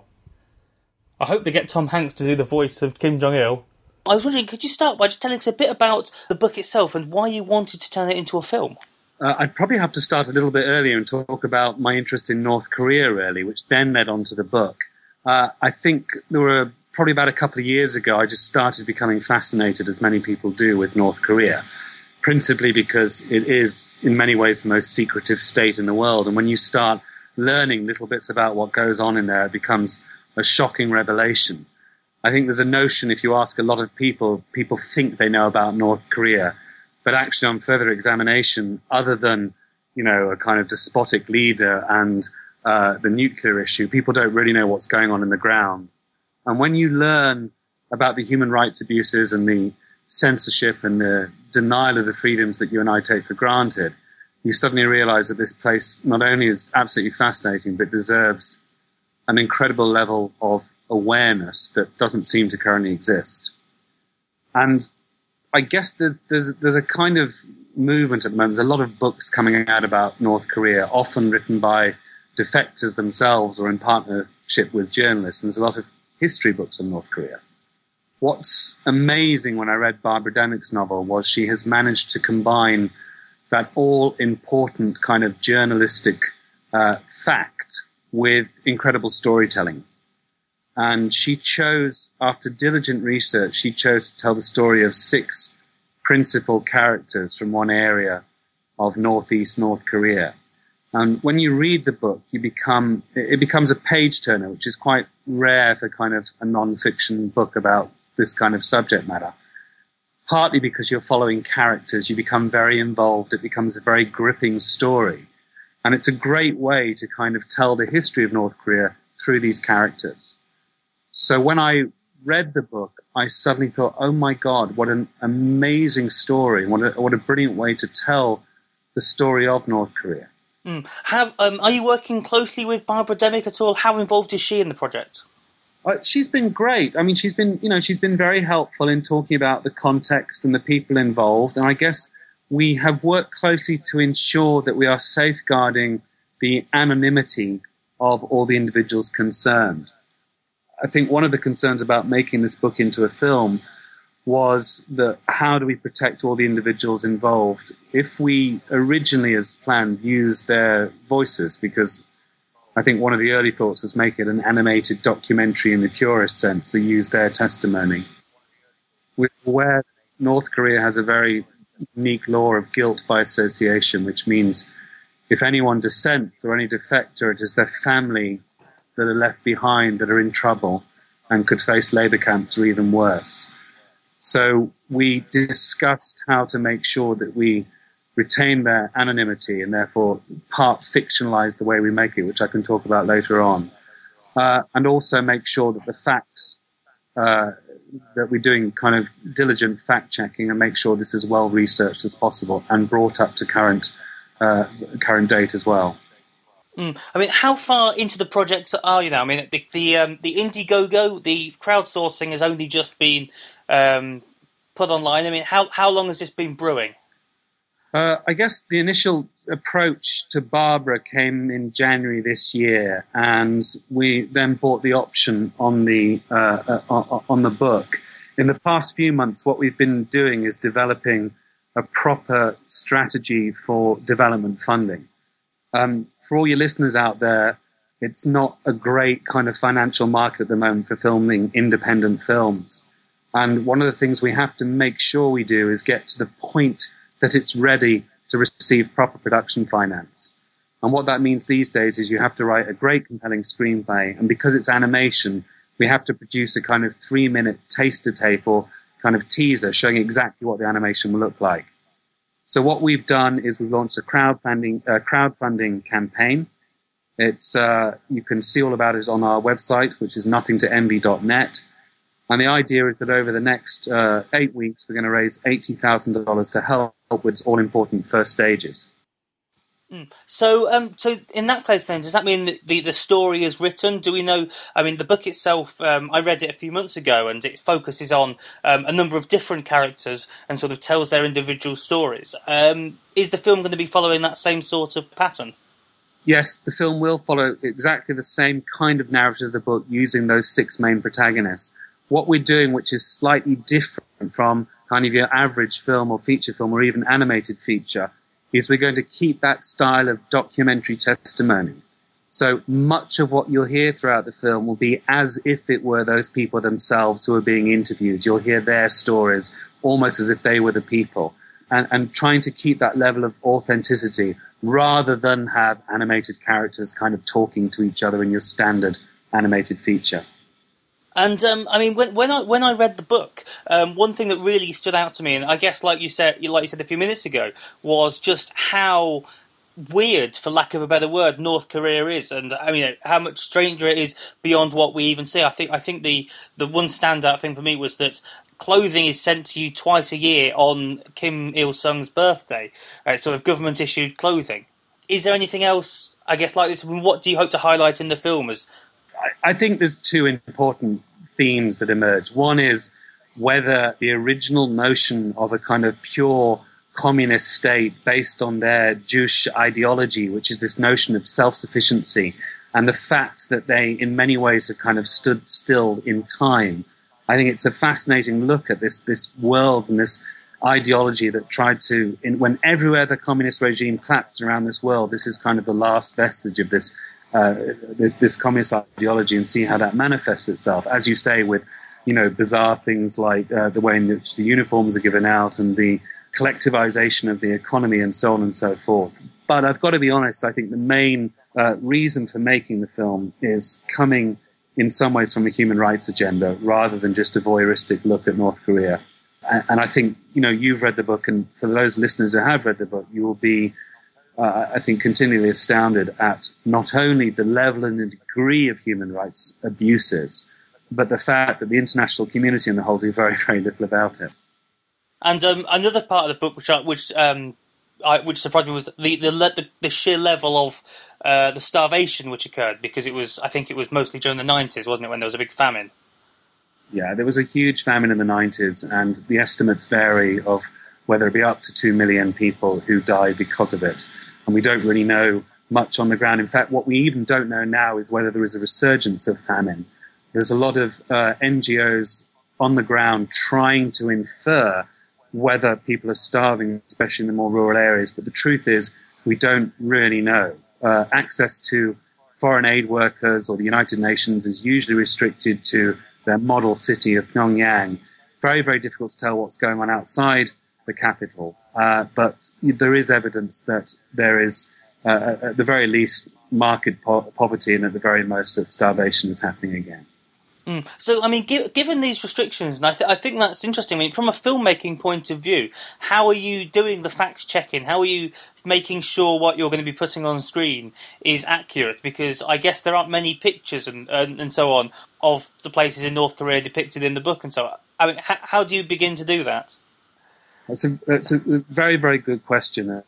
S1: I hope they get Tom Hanks to do the voice of Kim Jong-il. I was wondering, could you start by just telling us a bit about the book itself and why you wanted to turn it into a film?
S9: Uh, I'd probably have to start a little bit earlier and talk about my interest in North Korea, really, which then led on to the book. Uh, I think there were probably about a couple of years ago, I just started becoming fascinated, as many people do, with North Korea, principally because it is, in many ways, the most secretive state in the world. And when you start learning little bits about what goes on in there, it becomes a shocking revelation. I think there's a notion, if you ask a lot of people, people think they know about North Korea, but actually on further examination, other than, you know, a kind of despotic leader and uh, the nuclear issue, people don't really know what's going on in the ground. And when you learn about the human rights abuses and the censorship and the denial of the freedoms that you and I take for granted, you suddenly realize that this place not only is absolutely fascinating, but deserves an incredible level of awareness that doesn't seem to currently exist. And I guess that there's there's a kind of movement at the moment. There's a lot of books coming out about North Korea, often written by defectors themselves or in partnership with journalists. And there's a lot of history books on North Korea. What's amazing when I read Barbara Demick's novel was she has managed to combine that all-important kind of journalistic uh, fact with incredible storytelling. And she chose, after diligent research, she chose to tell the story of six principal characters from one area of northeast North Korea. And when you read the book, you become it becomes a page-turner, which is quite rare for kind of a non-fiction book about this kind of subject matter. Partly because you're following characters, you become very involved. It becomes a very gripping story. And it's a great way to kind of tell the history of North Korea through these characters. So when I read the book, I suddenly thought, oh my God, what an amazing story. What a, what a brilliant way to tell the story of North Korea.
S1: Mm. Have um, Are you working closely with Barbara Demick at all? How involved is she in the project?
S9: Uh, she's been great. I mean, she's been, you know, she's been very helpful in talking about the context and the people involved. And I guess we have worked closely to ensure that we are safeguarding the anonymity of all the individuals concerned. I think one of the concerns about making this book into a film was that how do we protect all the individuals involved? If we originally, as planned, used their voices, because I think one of the early thoughts was make it an animated documentary in the purest sense, to use their testimony. We're aware North Korea has a very unique law of guilt by association, which means if anyone dissents or any defector, it is their family that are left behind that are in trouble and could face labor camps or even worse. So we discussed how to make sure that we retain their anonymity and therefore part fictionalize the way we make it, which I can talk about later on, uh, and also make sure that the facts, uh, that we're doing kind of diligent fact-checking and make sure this is well researched as possible and brought up to current uh, current date as well.
S1: Mm. I mean, how far into the project are you now? I mean, the the, um, the Indiegogo, the crowdsourcing has only just been um, put online. I mean, how how long has this been brewing?
S9: Uh, I guess the initial approach to Barbara came in January this year, and we then bought the option on the uh, uh, on the book. In the past few months, what we've been doing is developing a proper strategy for development funding. Um, for all your listeners out there, it's not a great kind of financial market at the moment for filming independent films. And one of the things we have to make sure we do is get to the point that it's ready to receive proper production finance. And what that means these days is you have to write a great, compelling screenplay. And because it's animation, we have to produce a kind of three-minute taster tape or kind of teaser showing exactly what the animation will look like. So what we've done is we've launched a crowdfunding, uh, crowdfunding campaign. It's uh, you can see all about it on our website, which is nothing to envy dot net. And the idea is that over the next uh, eight weeks, we're going to raise eighty thousand dollars to help with its all-important first stages.
S1: Mm. So, um, so in that case, then, does that mean that the, the story is written? Do we know? I mean, the book itself, um, I read it a few months ago, and it focuses on um, a number of different characters and sort of tells their individual stories. Um, is the film going to be following that same sort of pattern?
S9: Yes, the film will follow exactly the same kind of narrative of the book, using those six main protagonists. What we're doing, which is slightly different from kind of your average film or feature film or even animated feature, is we're going to keep that style of documentary testimony. So much of what you'll hear throughout the film will be as if it were those people themselves who are being interviewed. You'll hear their stories almost as if they were the people, and, and trying to keep that level of authenticity rather than have animated characters kind of talking to each other in your standard animated feature.
S1: And um, I mean, when, when I when I read the book, um, one thing that really stood out to me, and I guess, like you said, like you said a few minutes ago, was just how weird, for lack of a better word, North Korea is, and I mean, how much stranger it is beyond what we even see. I think I think the the one standout thing for me was that clothing is sent to you twice a year on Kim Il Sung's birthday, uh, sort of government issued clothing. Is there anything else, I guess, like this? What do you hope to highlight in the film as?
S9: I think there's two important themes that emerge. One is whether the original notion of a kind of pure communist state based on their Jewish ideology, which is this notion of self-sufficiency, and the fact that they in many ways have kind of stood still in time. I think it's a fascinating look at this this world and this ideology that tried to, in, when everywhere the communist regime collapsed around this world, this is kind of the last vestige of this Uh, this, this communist ideology, and see how that manifests itself, as you say, with, you know, bizarre things like uh, the way in which the uniforms are given out and the collectivization of the economy and so on and so forth. But I've got to be honest, I think the main uh, reason for making the film is coming in some ways from a human rights agenda rather than just a voyeuristic look at North Korea. And, and I think, you know, you've read the book, and for those listeners who have read the book, you will be Uh, I think continually astounded at not only the level and the degree of human rights abuses, but the fact that the international community in the whole do very, very little about it.
S1: And um, another part of the book, which I, which um, I, which surprised me, was the the, the, the sheer level of uh, the starvation which occurred, because it was, I think it was mostly during the nineties, wasn't it, when there was a big famine?
S9: Yeah, there was a huge famine in the nineties, and the estimates vary of whether it be up to two million people who died because of it. And we don't really know much on the ground. In fact, what we even don't know now is whether there is a resurgence of famine. There's a lot of uh, N G Os on the ground trying to infer whether people are starving, especially in the more rural areas. But the truth is, we don't really know. Uh, access to foreign aid workers or the United Nations is usually restricted to their model city of Pyongyang. Very, very difficult to tell what's going on outside the capital, uh, but there is evidence that there is, uh, at the very least, marked po- poverty, and at the very most, that starvation is happening again.
S1: Mm. So, I mean, gi- given these restrictions, and I, th- I think that's interesting. I mean, from a filmmaking point of view, how are you doing the fact checking? How are you making sure what you're going to be putting on screen is accurate? Because I guess there aren't many pictures and and, and so on of the places in North Korea depicted in the book, and so on. I mean, h- how do you begin to do that?
S9: That's a, that's a very, very good question.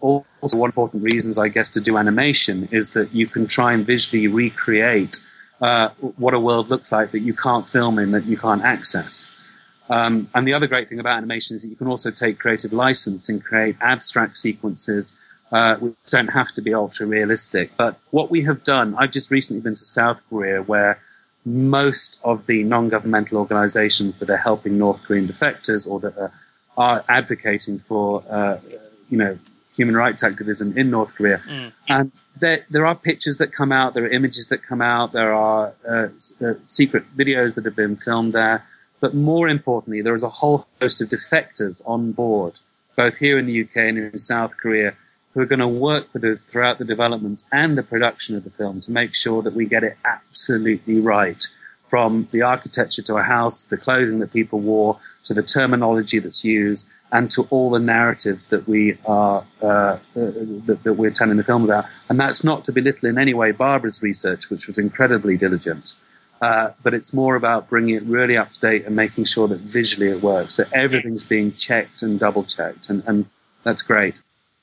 S9: also one important reasons, I guess, to do animation is that you can try and visually recreate uh, what a world looks like that you can't film in, that you can't access. Um, and the other great thing about animation is that you can also take creative license and create abstract sequences uh, which don't have to be ultra realistic. But what we have done, I've just recently been to South Korea, where most of the non-governmental organizations that are helping North Korean defectors or that are, are advocating for, uh, you know, human rights activism in North Korea. Mm. And there, there are pictures that come out, there are images that come out, there are uh, uh, secret videos that have been filmed there. But more importantly, there is a whole host of defectors on board, both here in the U K and in South Korea, who are going to work with us throughout the development and the production of the film to make sure that we get it absolutely right, from the architecture to a house, to the clothing that people wore, to the terminology that's used, and to all the narratives that we are uh, uh, that, that we're telling the film about. And that's not to belittle in any way Barbara's research, which was incredibly diligent. Uh, but it's more about bringing it really up to date and making sure that visually it works, that everything's being checked and double checked, and, and that's great.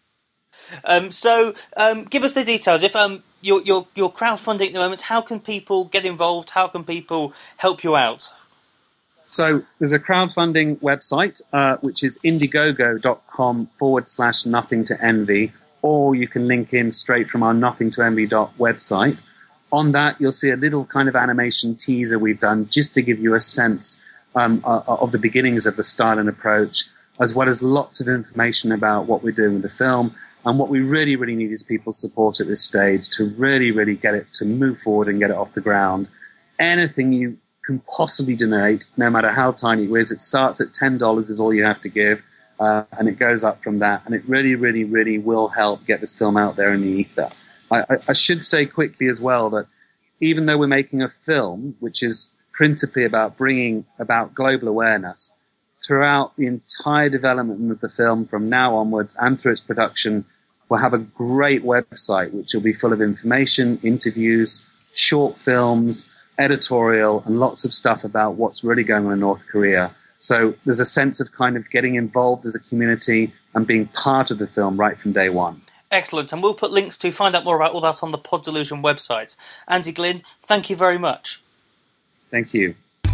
S1: Um, so, um, give us the details. If um, you're, you're, you're crowdfunding at the moment, how can people get involved? How can people help you out?
S9: So, there's a crowdfunding website, uh, which is indiegogo.com forward slash nothing to envy, or you can link in straight from our nothing to envy dot website. On that, you'll see a little kind of animation teaser we've done just to give you a sense um, uh, of the beginnings of the style and approach, as well as lots of information about what we're doing with the film. And what we really, really need is people's support at this stage to really, really get it to move forward and get it off the ground. Anything you can possibly donate, no matter how tiny it is, it starts at ten dollars is all you have to give, uh, and it goes up from that. And it really, really, really will help get this film out there in the ether. I, I should say quickly as well that even though we're making a film, which is principally about bringing about global awareness, throughout the entire development of the film from now onwards and through its production, we'll have a great website which will be full of information, interviews, short films, editorial, and lots of stuff about what's really going on in North Korea. So there's a sense of kind of getting involved as a community and being part of the film right from day one.
S1: Excellent, and we'll put links to find out more about all that on the Pod Delusion website. Andy Glynn, thank you very much.
S9: Thank you.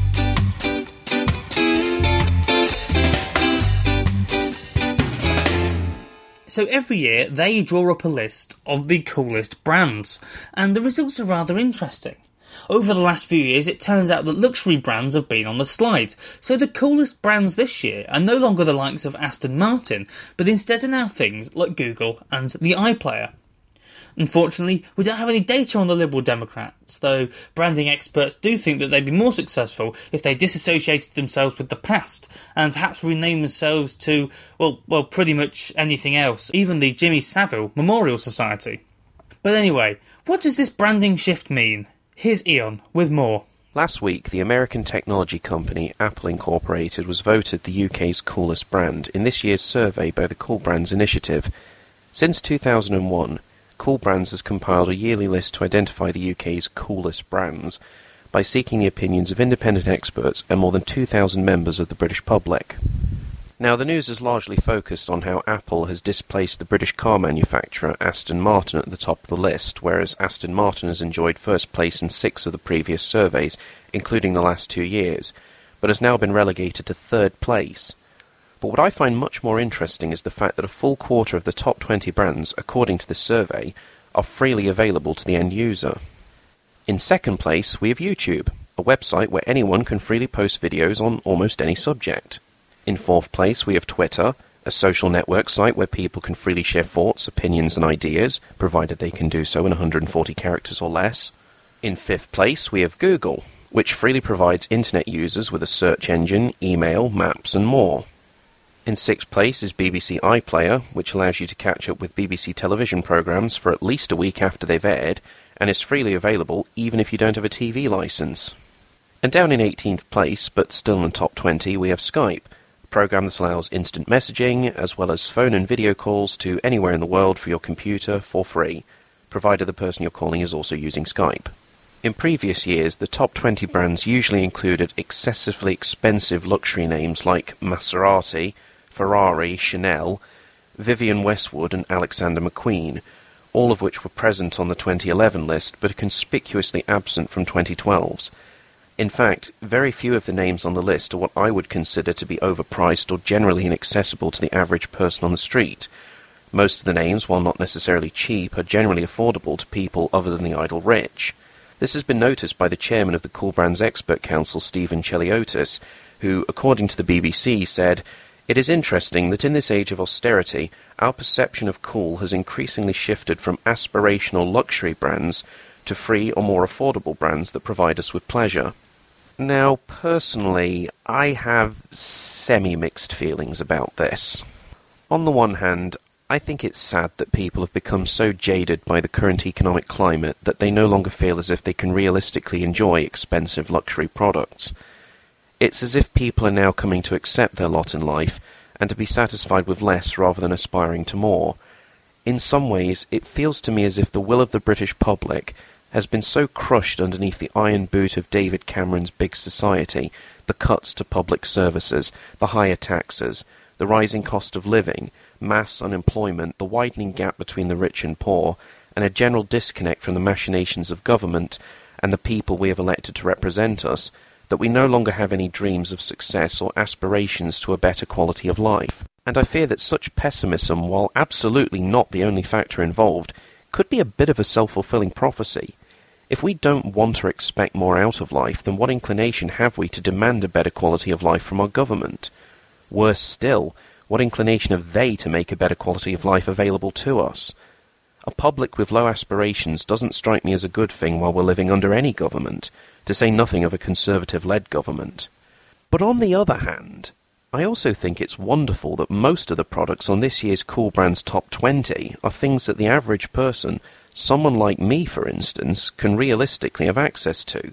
S1: So every year they draw up a list of the coolest brands, and the results are rather interesting. Over the last few years, it turns out that luxury brands have been on the slide, so the coolest brands this year are no longer the likes of Aston Martin, but instead are now things like Google and the iPlayer. Unfortunately, we don't have any data on the Liberal Democrats, though branding experts do think that they'd be more successful if they disassociated themselves with the past, and perhaps renamed themselves to, well, well, pretty much anything else, even the Jimmy Savile Memorial Society. But anyway, what does this branding shift mean? Here's Eon with more.
S2: Last week, the American technology company Apple Incorporated was voted the U K's coolest brand in this year's survey by the Cool Brands Initiative. Since two thousand one, Cool Brands has compiled a yearly list to identify the U K's coolest brands by seeking the opinions of independent experts and more than two thousand members of the British public. Now, the news is largely focused on how Apple has displaced the British car manufacturer Aston Martin at the top of the list, whereas Aston Martin has enjoyed first place in six of the previous surveys, including the last two years, but has now been relegated to third place. But what I find much more interesting is the fact that a full quarter of the top twenty brands, according to this survey, are freely available to the end user. In second place, we have YouTube, a website where anyone can freely post videos on almost any subject. In fourth place, we have Twitter, a social network site where people can freely share thoughts, opinions and ideas, provided they can do so in one hundred forty characters or less. In fifth place, we have Google, which freely provides internet users with a search engine, email, maps and more. In sixth place is B B C iPlayer, which allows you to catch up with B B C television programmes for at least a week after they've aired, and is freely available even if you don't have a T V licence. And down in eighteenth place, but still in the top twenty, we have Skype, a program that allows instant messaging, as well as phone and video calls to anywhere in the world for your computer for free, provided the person you're calling is also using Skype. In previous years, the top twenty brands usually included excessively expensive luxury names like Maserati, Ferrari, Chanel,
S10: Vivienne Westwood and Alexander McQueen, all of which were present on the twenty eleven list but are conspicuously absent from twenty twelve's. In fact, very few of the names on the list are what I would consider to be overpriced or generally inaccessible to the average person on the street. Most of the names, while not necessarily cheap, are generally affordable to people other than the idle rich. This has been noticed by the chairman of the Cool Brands Expert Council, Stephen Cheliotis, who, according to the B B C, said, "It is interesting that in this age of austerity, our perception of cool has increasingly shifted from aspirational luxury brands to free or more affordable brands that provide us with pleasure." Now, personally, I have semi-mixed feelings about this. On the one hand, I think it's sad that people have become so jaded by the current economic climate that they no longer feel as if they can realistically enjoy expensive luxury products. It's as if people are now coming to accept their lot in life and to be satisfied with less rather than aspiring to more. In some ways, it feels to me as if the will of the British public has been so crushed underneath the iron boot of David Cameron's big society, the cuts to public services, the higher taxes, the rising cost of living, mass unemployment, the widening gap between the rich and poor, and a general disconnect from the machinations of government and the people we have elected to represent us, that we no longer have any dreams of success or aspirations to a better quality of life. And I fear that such pessimism, while absolutely not the only factor involved, could be a bit of a self-fulfilling prophecy. If we don't want or expect more out of life, then what inclination have we to demand a better quality of life from our government? Worse still, what inclination have they to make a better quality of life available to us? A public with low aspirations doesn't strike me as a good thing while we're living under any government, to say nothing of a Conservative-led government. But on the other hand, I also think it's wonderful that most of the products on this year's Cool Brands Top twenty are things that the average person, someone like me for instance, can realistically have access to.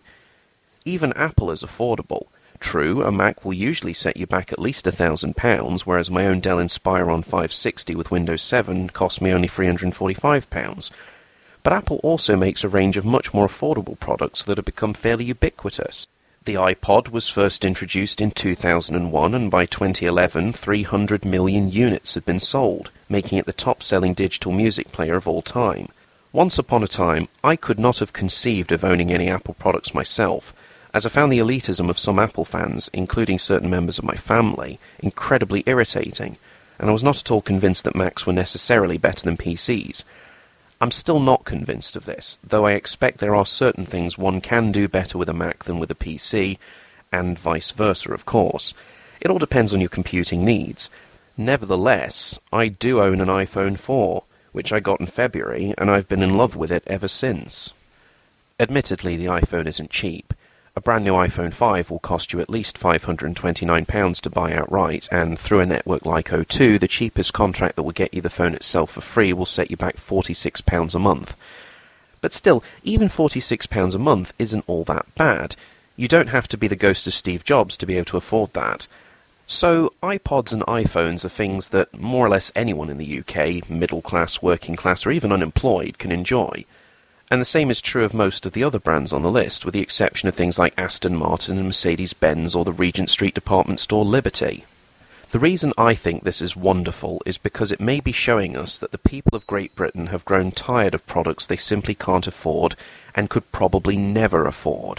S10: Even Apple is affordable. True, a Mac will usually set you back at least a thousand pounds, whereas my own Dell Inspiron five sixty with Windows seven cost me only three hundred and forty-five pounds. But Apple also makes a range of much more affordable products that have become fairly ubiquitous. The iPod was first introduced in two thousand one, and by twenty eleven, three hundred million units had been sold, making it the top-selling digital music player of all time. Once upon a time, I could not have conceived of owning any Apple products myself, as I found the elitism of some Apple fans, including certain members of my family, incredibly irritating, and I was not at all convinced that Macs were necessarily better than P Cs. I'm still not convinced of this, though I expect there are certain things one can do better with a Mac than with a P C, and vice versa, of course. It all depends on your computing needs. Nevertheless, I do own an iPhone four, which I got in February, and I've been in love with it ever since. Admittedly, the iPhone isn't cheap. A brand new iPhone five will cost you at least five hundred and twenty-nine pounds to buy outright, and through a network like O two, the cheapest contract that will get you the phone itself for free will set you back forty-six pounds a month. But still, even forty-six pounds a month isn't all that bad. You don't have to be the ghost of Steve Jobs to be able to afford that. So, iPods and iPhones are things that more or less anyone in the U K, middle class, working class, or even unemployed, can enjoy. And the same is true of most of the other brands on the list, with the exception of things like Aston Martin and Mercedes-Benz or the Regent Street department store Liberty. The reason I think this is wonderful is because it may be showing us that the people of Great Britain have grown tired of products they simply can't afford and could probably never afford.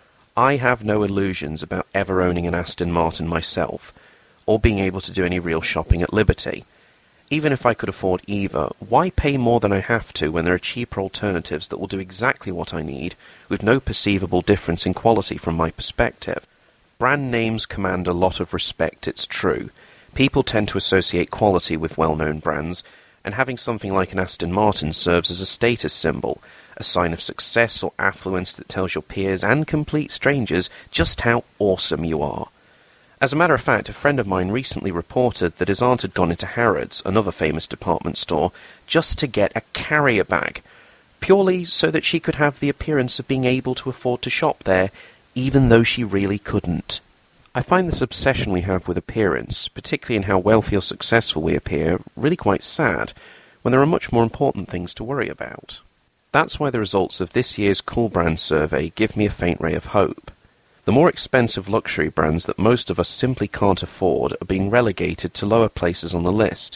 S10: I have no illusions about ever owning an Aston Martin myself, or being able to do any real shopping at Liberty. Even if I could afford either, why pay more than I have to when there are cheaper alternatives that will do exactly what I need, with no perceivable difference in quality from my perspective? Brand names command a lot of respect, it's true. People tend to associate quality with well-known brands, and having something like an Aston Martin serves as a status symbol, a sign of success or affluence that tells your peers and complete strangers just how awesome you are. As a matter of fact, a friend of mine recently reported that his aunt had gone into Harrods, another famous department store, just to get a carrier bag, purely so that she could have the appearance of being able to afford to shop there, even though she really couldn't. I find this obsession we have with appearance, particularly in how wealthy or successful we appear, really quite sad, when there are much more important things to worry about. That's why the results of this year's Cool Brands survey give me a faint ray of hope. The more expensive luxury brands that most of us simply can't afford are being relegated to lower places on the list,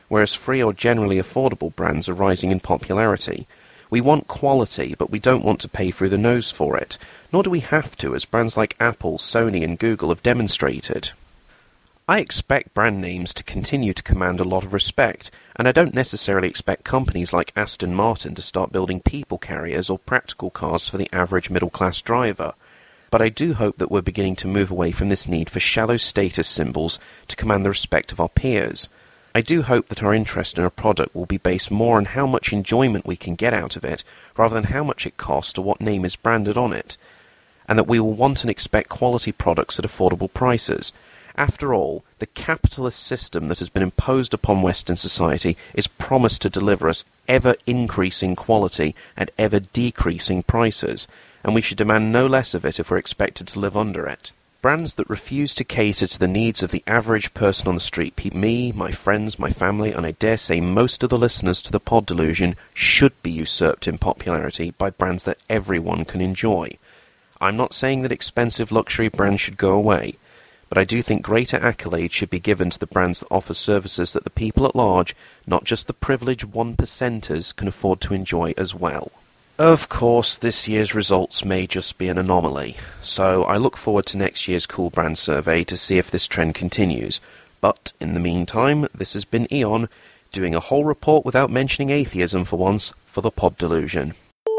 S10: whereas free or generally affordable brands are rising in popularity. We want quality, but we don't want to pay through the nose for it, nor do we have to, as brands like Apple, Sony and Google have demonstrated. I expect brand names to continue to command a lot of respect, and I don't necessarily expect companies like Aston Martin to start building people carriers or practical cars for the average middle-class driver. But I do hope that we're beginning to move away from this need for shallow status symbols to command the respect of our peers. I do hope that our interest in a product will be based more on how much enjoyment we can get out of it, rather than how much it costs or what name is branded on it, and that we will want and expect quality products at affordable prices. After all, the capitalist system that has been imposed upon Western society is promised to deliver us ever-increasing quality at ever-decreasing prices, and we should demand no less of it if we're expected to live under it. Brands that refuse to cater to the needs of the average person on the street, me, my friends, my family, and I dare say most of the listeners to the Pod Delusion, should be usurped in popularity by brands that everyone can enjoy. I'm not saying that expensive luxury brands should go away, but I do think greater accolades should be given to the brands that offer services that the people at large, not just the privileged one percenters, can afford to enjoy as well. Of course, this year's results may just be an anomaly, so I look forward to next year's Cool Brand Survey to see if this trend continues. But, in the meantime, this has been Eon, doing a whole report without mentioning atheism for once, for the Pod Delusion.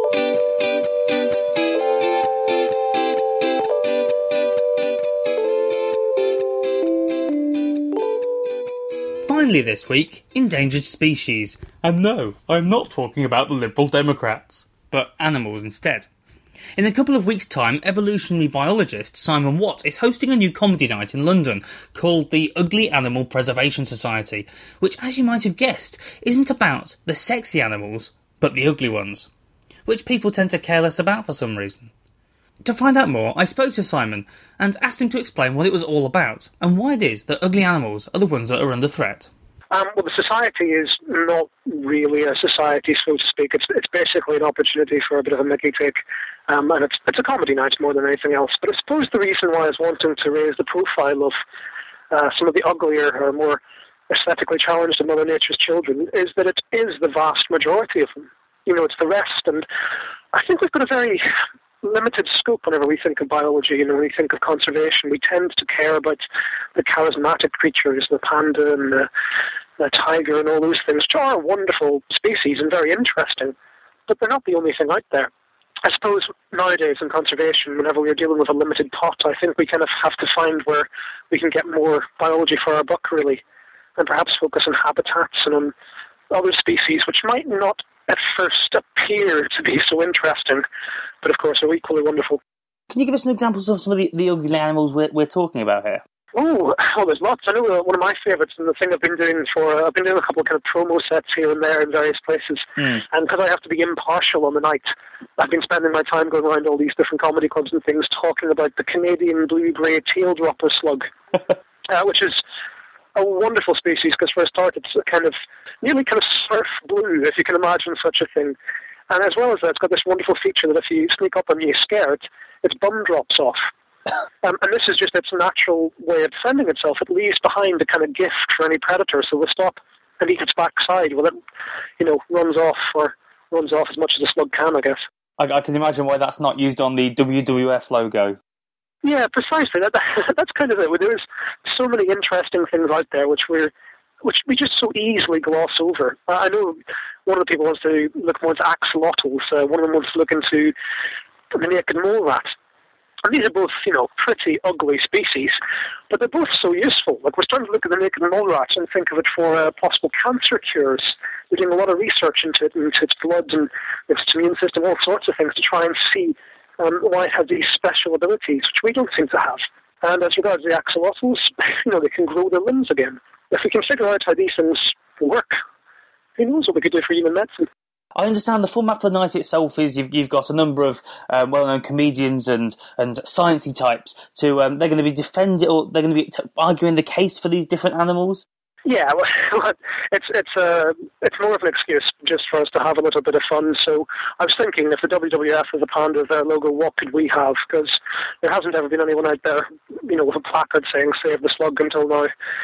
S1: Finally this week, endangered species. And no, I'm not talking about the Liberal Democrats, but animals instead. In a couple of weeks' time, evolutionary biologist Simon Watt is hosting a new comedy night in London called the Ugly Animal Preservation Society, which, as you might have guessed, isn't about the sexy animals, but the ugly ones, which people tend to care less about for some reason. To find out more, I spoke to Simon and asked him to explain what it was all about and why it is that ugly animals are the ones that are under threat.
S11: Um, well, the society is not really a society, so to speak. It's it's basically an opportunity for a bit of a Mickey take, um, and it's it's a comedy night more than anything else. But I suppose the reason why I was wanting to raise the profile of uh, some of the uglier or more aesthetically challenged of Mother Nature's children is that it is the vast majority of them. You know, it's the rest, and I think we've got a very limited scope whenever we think of biology and when we think of conservation. We tend to care about the charismatic creatures, the panda and the, the tiger and all those things, which are wonderful species and very interesting, but they're not the only thing out there. I suppose nowadays in conservation, whenever we're dealing with a limited pot, I think we kind of have to find where we can get more biology for our buck, really, and perhaps focus on habitats and on other species which might not at first appear to be so interesting, but of course are equally wonderful.
S1: Can you give us some examples of some of the, the ugly animals we're, we're talking about here?
S11: Oh, well, there's lots. I know uh, one of my favourites, and the thing I've been doing for, uh, I've been doing a couple of kind of promo sets here and there in various places, mm. and because I have to be impartial on the night, I've been spending my time going around all these different comedy clubs and things talking about the Canadian blue-grey tail dropper slug, uh, which is a wonderful species, because for a start it's a kind of nearly kind of surf blue, if you can imagine such a thing. And as well as that, it's got this wonderful feature that if you sneak up and you scare it, its bum drops off. Um, and this is just its natural way of defending itself. It leaves behind a kind of gift for any predator, so they stop and eat its backside while it, you know, runs off, or runs off as much as a slug can, I guess.
S1: I, I can imagine why that's not used on the W W F logo.
S11: Yeah, precisely. That, that's kind of it. There's so many interesting things out there which we're which we just so easily gloss over. Uh, I know one of the people wants to look more into axolotls. Uh, one of them wants to look into the naked mole rat. And these are both, you know, pretty ugly species, but they're both so useful. Like, we're starting to look at the naked mole rat and think of it for uh, possible cancer cures. We're doing a lot of research into it, into its blood and its immune system, all sorts of things to try and see um, why it has these special abilities, which we don't seem to have. And as regards the axolotls, you know, they can grow their limbs again. If we can figure out how these things work, who knows what we could do for human medicine.
S1: I understand the format for the night itself is you've, you've got a number of um, well-known comedians and, and sciencey types. To um, they're going to be defending, or they're going to be t- arguing the case for these different animals.
S11: Yeah, well, it's it's uh, it's more of an excuse just for us to have a little bit of fun. So I was thinking, if the W W F has a panda of their logo, what could we have? Because there hasn't ever been anyone out there, you know, with a placard saying "Save the slug" until now.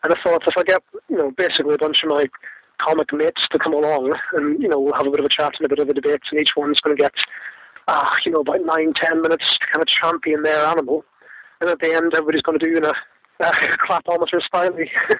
S11: And I thought, if I get, you know, basically a bunch of my comic mates to come along, and, you know, we'll have a bit of a chat and a bit of a debate, and each one's going to get, uh, you know, about nine, ten minutes to kind of champion their animal. And at the end, everybody's going to do in a uh, clapometer style,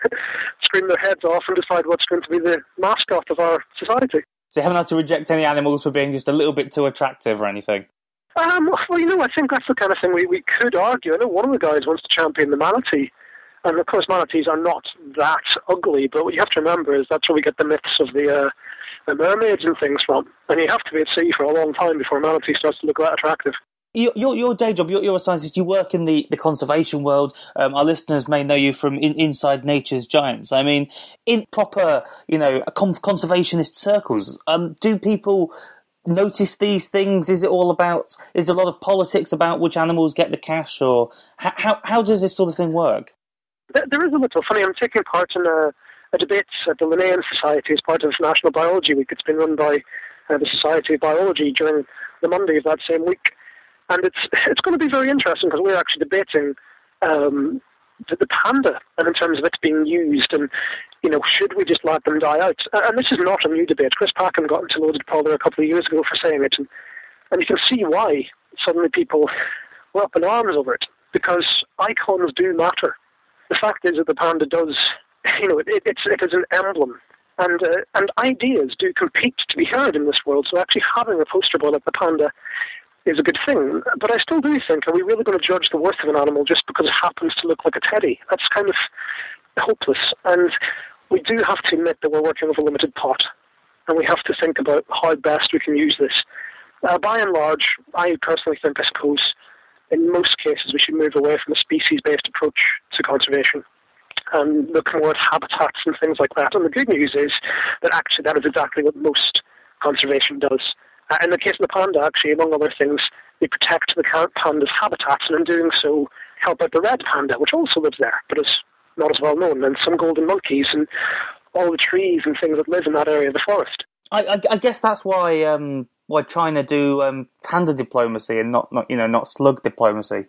S11: scream their heads off and decide what's going to be the mascot of our society.
S1: So you haven't had to reject any animals for being just a little bit too attractive or anything?
S11: Um, well, you know, I think that's the kind of thing we, we could argue. I know one of the guys wants to champion the manatee. And, of course, manatees are not that ugly, but what you have to remember is that's where we get the myths of the, uh, the mermaids and things from. And you have to be at sea for a long time before a manatee starts to look that attractive.
S1: Your, your, your day job, you're, you're a scientist, you work in the, the conservation world. Um, our listeners may know you from in, Inside Nature's Giants. I mean, in proper, you know, conservationist circles, um, do people notice these things? Is it all about, is a lot of politics about which animals get the cash, or how, how, how does this sort of thing work?
S11: There is a little. Funny, I'm taking part in a, a debate at the Linnaean Society as part of National Biology Week. It's been run by uh, the Society of Biology during the Monday of that same week. And it's it's going to be very interesting because we're actually debating um, the, the panda and in terms of it being used and, you know, should we just let them die out? And this is not a new debate. Chris Packham got into loads of bother a couple of years ago for saying it. And, and you can see why suddenly people were up in arms over it, because icons do matter. The fact is that the panda does, you know, it, it's, it is an emblem. And uh, and ideas do compete to be heard in this world. So actually having a poster boy like the panda is a good thing. But I still do think, are we really going to judge the worth of an animal just because it happens to look like a teddy? That's kind of hopeless. And we do have to admit that we're working with a limited pot. And we have to think about how best we can use this. Uh, by and large, I personally think, I suppose, in most cases we should move away from a species-based approach to conservation and look more at habitats and things like that. And the good news is that actually that is exactly what most conservation does. Uh, in the case of the panda, actually, among other things, they protect the panda's habitats, and in doing so help out the red panda, which also lives there, but is not as well known, and some golden monkeys and all the trees and things that live in that area of the forest.
S1: I, I, I guess that's why um, why China do um, panda diplomacy and not, not you know not slug diplomacy.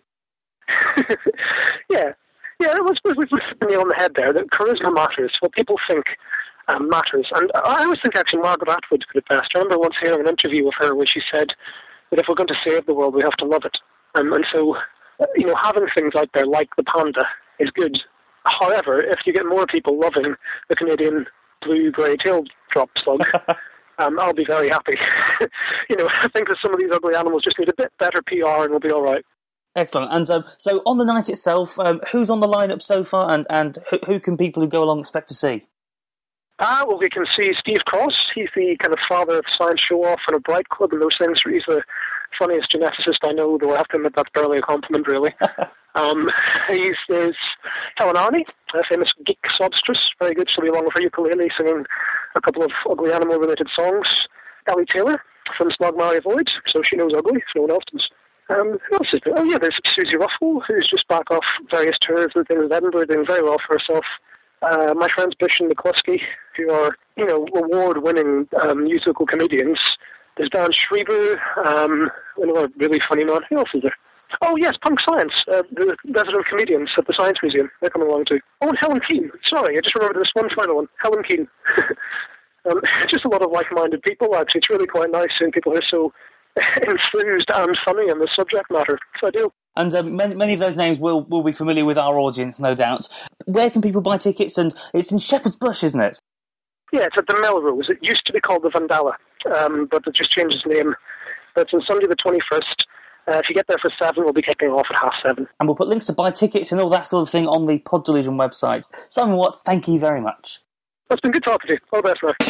S1: yeah, yeah. I suppose we've hit the nail on the head there. That charisma matters. What people think um, matters, and I always think actually Margaret Atwood could have best. I remember once hearing an interview with her where she said that if we're going to save the world, we have to love it, um, and so you know having things out there like the panda is good. However, if you get more people loving the Canadian blue grey-tailed drop slug, um, I'll be very happy. you know, I think that some of these ugly animals just need a bit better P R and we'll be all right. Excellent. And um, so on the night itself, um, who's on the lineup so far, and, and who, who can people who go along expect to see?
S11: Ah, well, we can see Steve Cross. He's the kind of father of Science Show-Off and a Bright Club and those things. He's the funniest geneticist I know, though I have to admit that's barely a compliment, really. um, he's, there's Helen Arney, a famous geek sobstress. Very good. She'll be along with her ukulele singing a couple of ugly animal-related songs. Ellie Taylor from Slog Mary Void, so she knows ugly, if no one else does. Um, who else is there? Oh, yeah, there's Susie Ruffle, who's just back off various tours and things in Edinburgh, doing very well for herself. Uh, my friends Bish and McCluskey, who are, you know, award-winning um, musical comedians. There's Dan Schreiber, um, another really funny man. Who else is there? Oh, yes, Punk Science, uh, the resident comedians at the Science Museum. They're coming along too. Oh, and Helen Keane. Sorry, I just remembered this one final one. Helen Keane. um, just a lot of like-minded people, actually. It's really quite nice seeing people who are so enthused and funny in the subject matter. So I do.
S1: And um, many, many of those names will, will be familiar with our audience, no doubt. Where can people buy tickets? And it's in Shepherd's Bush, isn't it?
S11: Yeah, it's at the Melrose. It used to be called the Vandala, um, but it just changed its name. But it's on Sunday the twenty-first. Uh, if you get there for seven, we'll be kicking off at half seven.
S1: And we'll put links to buy tickets and all that sort of thing on the Pod Delusion website. Simon Watt, thank you very much.
S11: It's been good talking to you. All the best, man.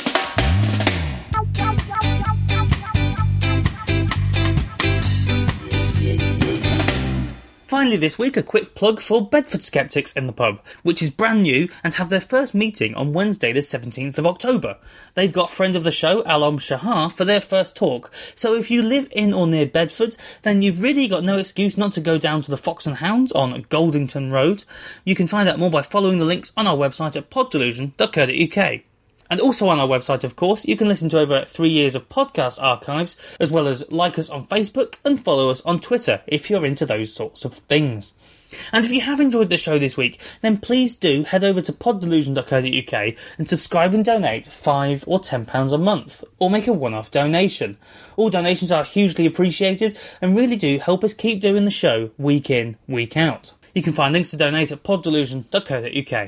S1: Finally this week, a quick plug for Bedford Skeptics in the Pub, which is brand new and have their first meeting on Wednesday the seventeenth of October. They've got friend of the show, Alom Shahar, for their first talk, so if you live in or near Bedford, then you've really got no excuse not to go down to the Fox and Hounds on Goldington Road. You can find out more by following the links on our website at pod delusion dot co dot uk. And also on our website, of course, you can listen to over three years of podcast archives, as well as like us on Facebook and follow us on Twitter if you're into those sorts of things. And if you have enjoyed the show this week, then please do head over to pod delusion dot co dot uk and subscribe and donate five or ten pounds a month, or make a one-off donation. All donations are hugely appreciated and really do help us keep doing the show week in, week out. You can find links to donate at pod delusion dot co dot uk.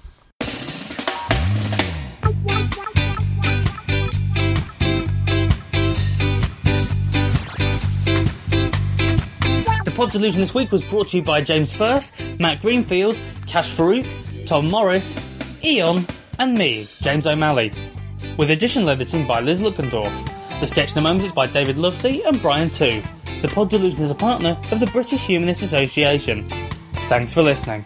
S1: Pod Delusion this week was brought to you by James Firth, Matt Greenfield, Cash Farouk, Tom Morris, Eon, and me, James O'Malley. With additional editing by Liz Luckendorf. The sketch in the moment is by David Lovesey and Brian Tu. The Pod Delusion is a partner of the British Humanist Association. Thanks for listening.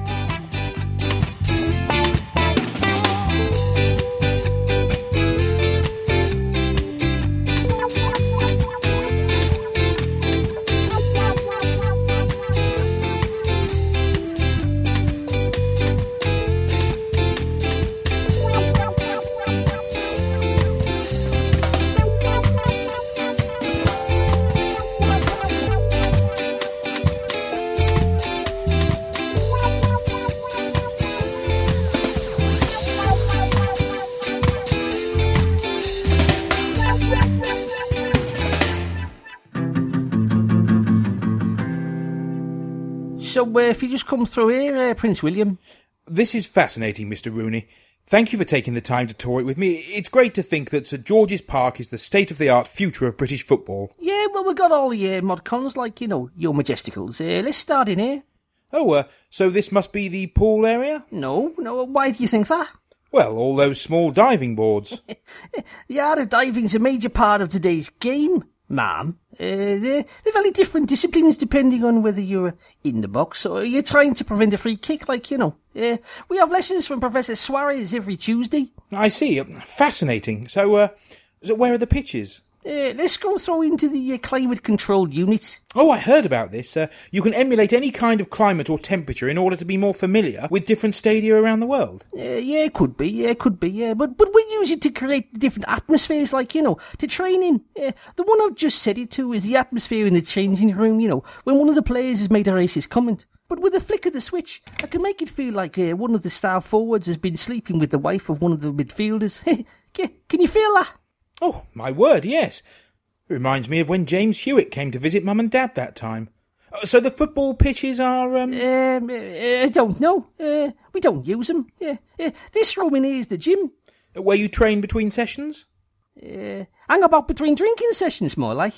S12: So, uh, if you just come through here, uh, Prince William.
S13: This is fascinating, Mister Rooney. Thank you for taking the time to tour it with me. It's great to think that St George's Park is the state-of-the-art future of British football.
S12: Yeah, well, we've got all the uh, mod cons, like, you know, your Majesticals. Uh, let's start in here.
S13: Oh, uh, so this must be the pool area?
S12: No, no, why do you think that?
S13: Well, all those small diving boards.
S12: The art of diving's a major part of today's game, ma'am. Uh, they're, they're very different disciplines depending on whether you're in the box or you're trying to prevent a free kick, like, you know. Uh, we have lessons from Professor Suarez every Tuesday.
S13: I see. Fascinating. So, uh, so where are the pitches?
S12: Uh, let's go through into the uh, climate-controlled units.
S13: Oh, I heard about this. Uh, you can emulate any kind of climate or temperature in order to be more familiar with different stadia around the world.
S12: Uh, yeah, it could be, yeah, it could be, yeah. But but we use it to create different atmospheres, like, you know, to train in. Uh, the one I've just said it to is the atmosphere in the changing room, you know, when one of the players has made a racist comment. But with a flick of the switch, I can make it feel like uh, one of the star forwards has been sleeping with the wife of one of the midfielders. Can you feel that?
S13: Oh, my word, yes. It reminds me of when James Hewitt came to visit Mum and Dad that time. So the football pitches are, um...
S12: Um, uh, I don't know. Uh, we don't use them. Yeah, uh, this room in here is the gym.
S13: Where you train between sessions?
S12: Uh, hang about between drinking sessions, more like.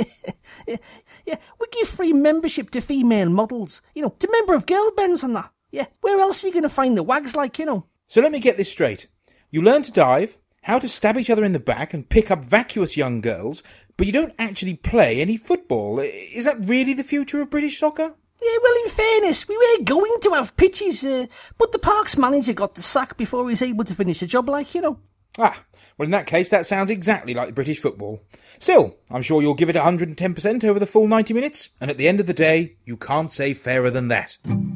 S12: yeah, yeah, we give free membership to female models, you know, to member of girl bands and that. Yeah, where else are you going to find the wags, like, you know?
S13: So let me get this straight. You learn to dive, how to stab each other in the back and pick up vacuous young girls, but you don't actually play any football. Is that really the future of British soccer?
S12: Yeah, well, in fairness, we were going to have pitches, uh, but the park's manager got the sack before he was able to finish the job, like, you know.
S13: Ah, well, in that case, that sounds exactly like British football. Still, I'm sure you'll give it one hundred ten percent over the full ninety minutes, and at the end of the day, you can't say fairer than that.